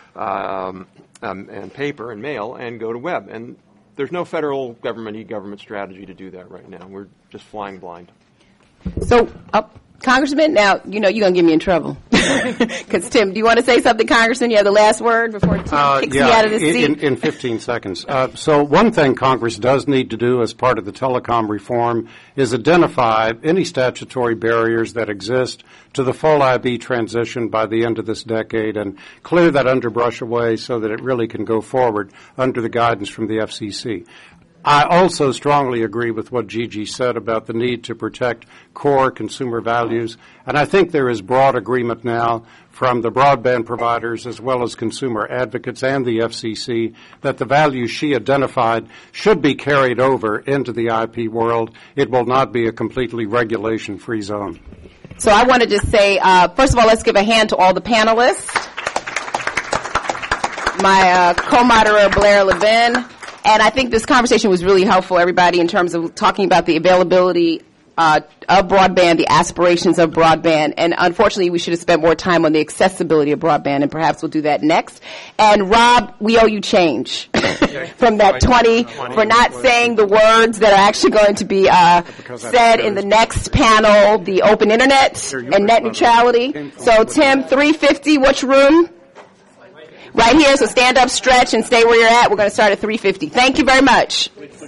F: um, um, and paper and mail, and go to web. And there's no federal government e-government strategy to do that right now. We're just flying blind.
G: So, uh, Congressman, now, you know you're going to get me in trouble. Because, Tim, do you want to say something, Congressman? You have the last word before Tim
C: Uh,
G: kicks
C: yeah,
G: me out of the
C: in,
G: seat?
C: in, in fifteen seconds. Uh, so one thing Congress does need to do as part of the telecom reform is identify any statutory barriers that exist to the full I B transition by the end of this decade and clear that underbrush away so that it really can go forward under the guidance from the F C C. I also strongly agree with what Gigi said about the need to protect core consumer values, and I think there is broad agreement now from the broadband providers as well as consumer advocates and the F C C that the values she identified should be carried over into the I P world. It will not be a completely regulation-free zone.
G: So I want to just say, uh, first of all, let's give a hand to all the panelists. My uh, co-moderator, Blair Levin. And I think this conversation was really helpful, everybody, in terms of talking about the availability uh, of broadband, the aspirations of broadband. And unfortunately, we should have spent more time on the accessibility of broadband, and perhaps we'll do that next. And Rob, we owe you change from that twenty for not saying the words that are actually going to be uh, said in the next panel, the open internet and net neutrality. So, Tim, three fifty, which room? Right here, so stand up, stretch, and stay where you're at. We're going to start at three fifty. Thank you very much.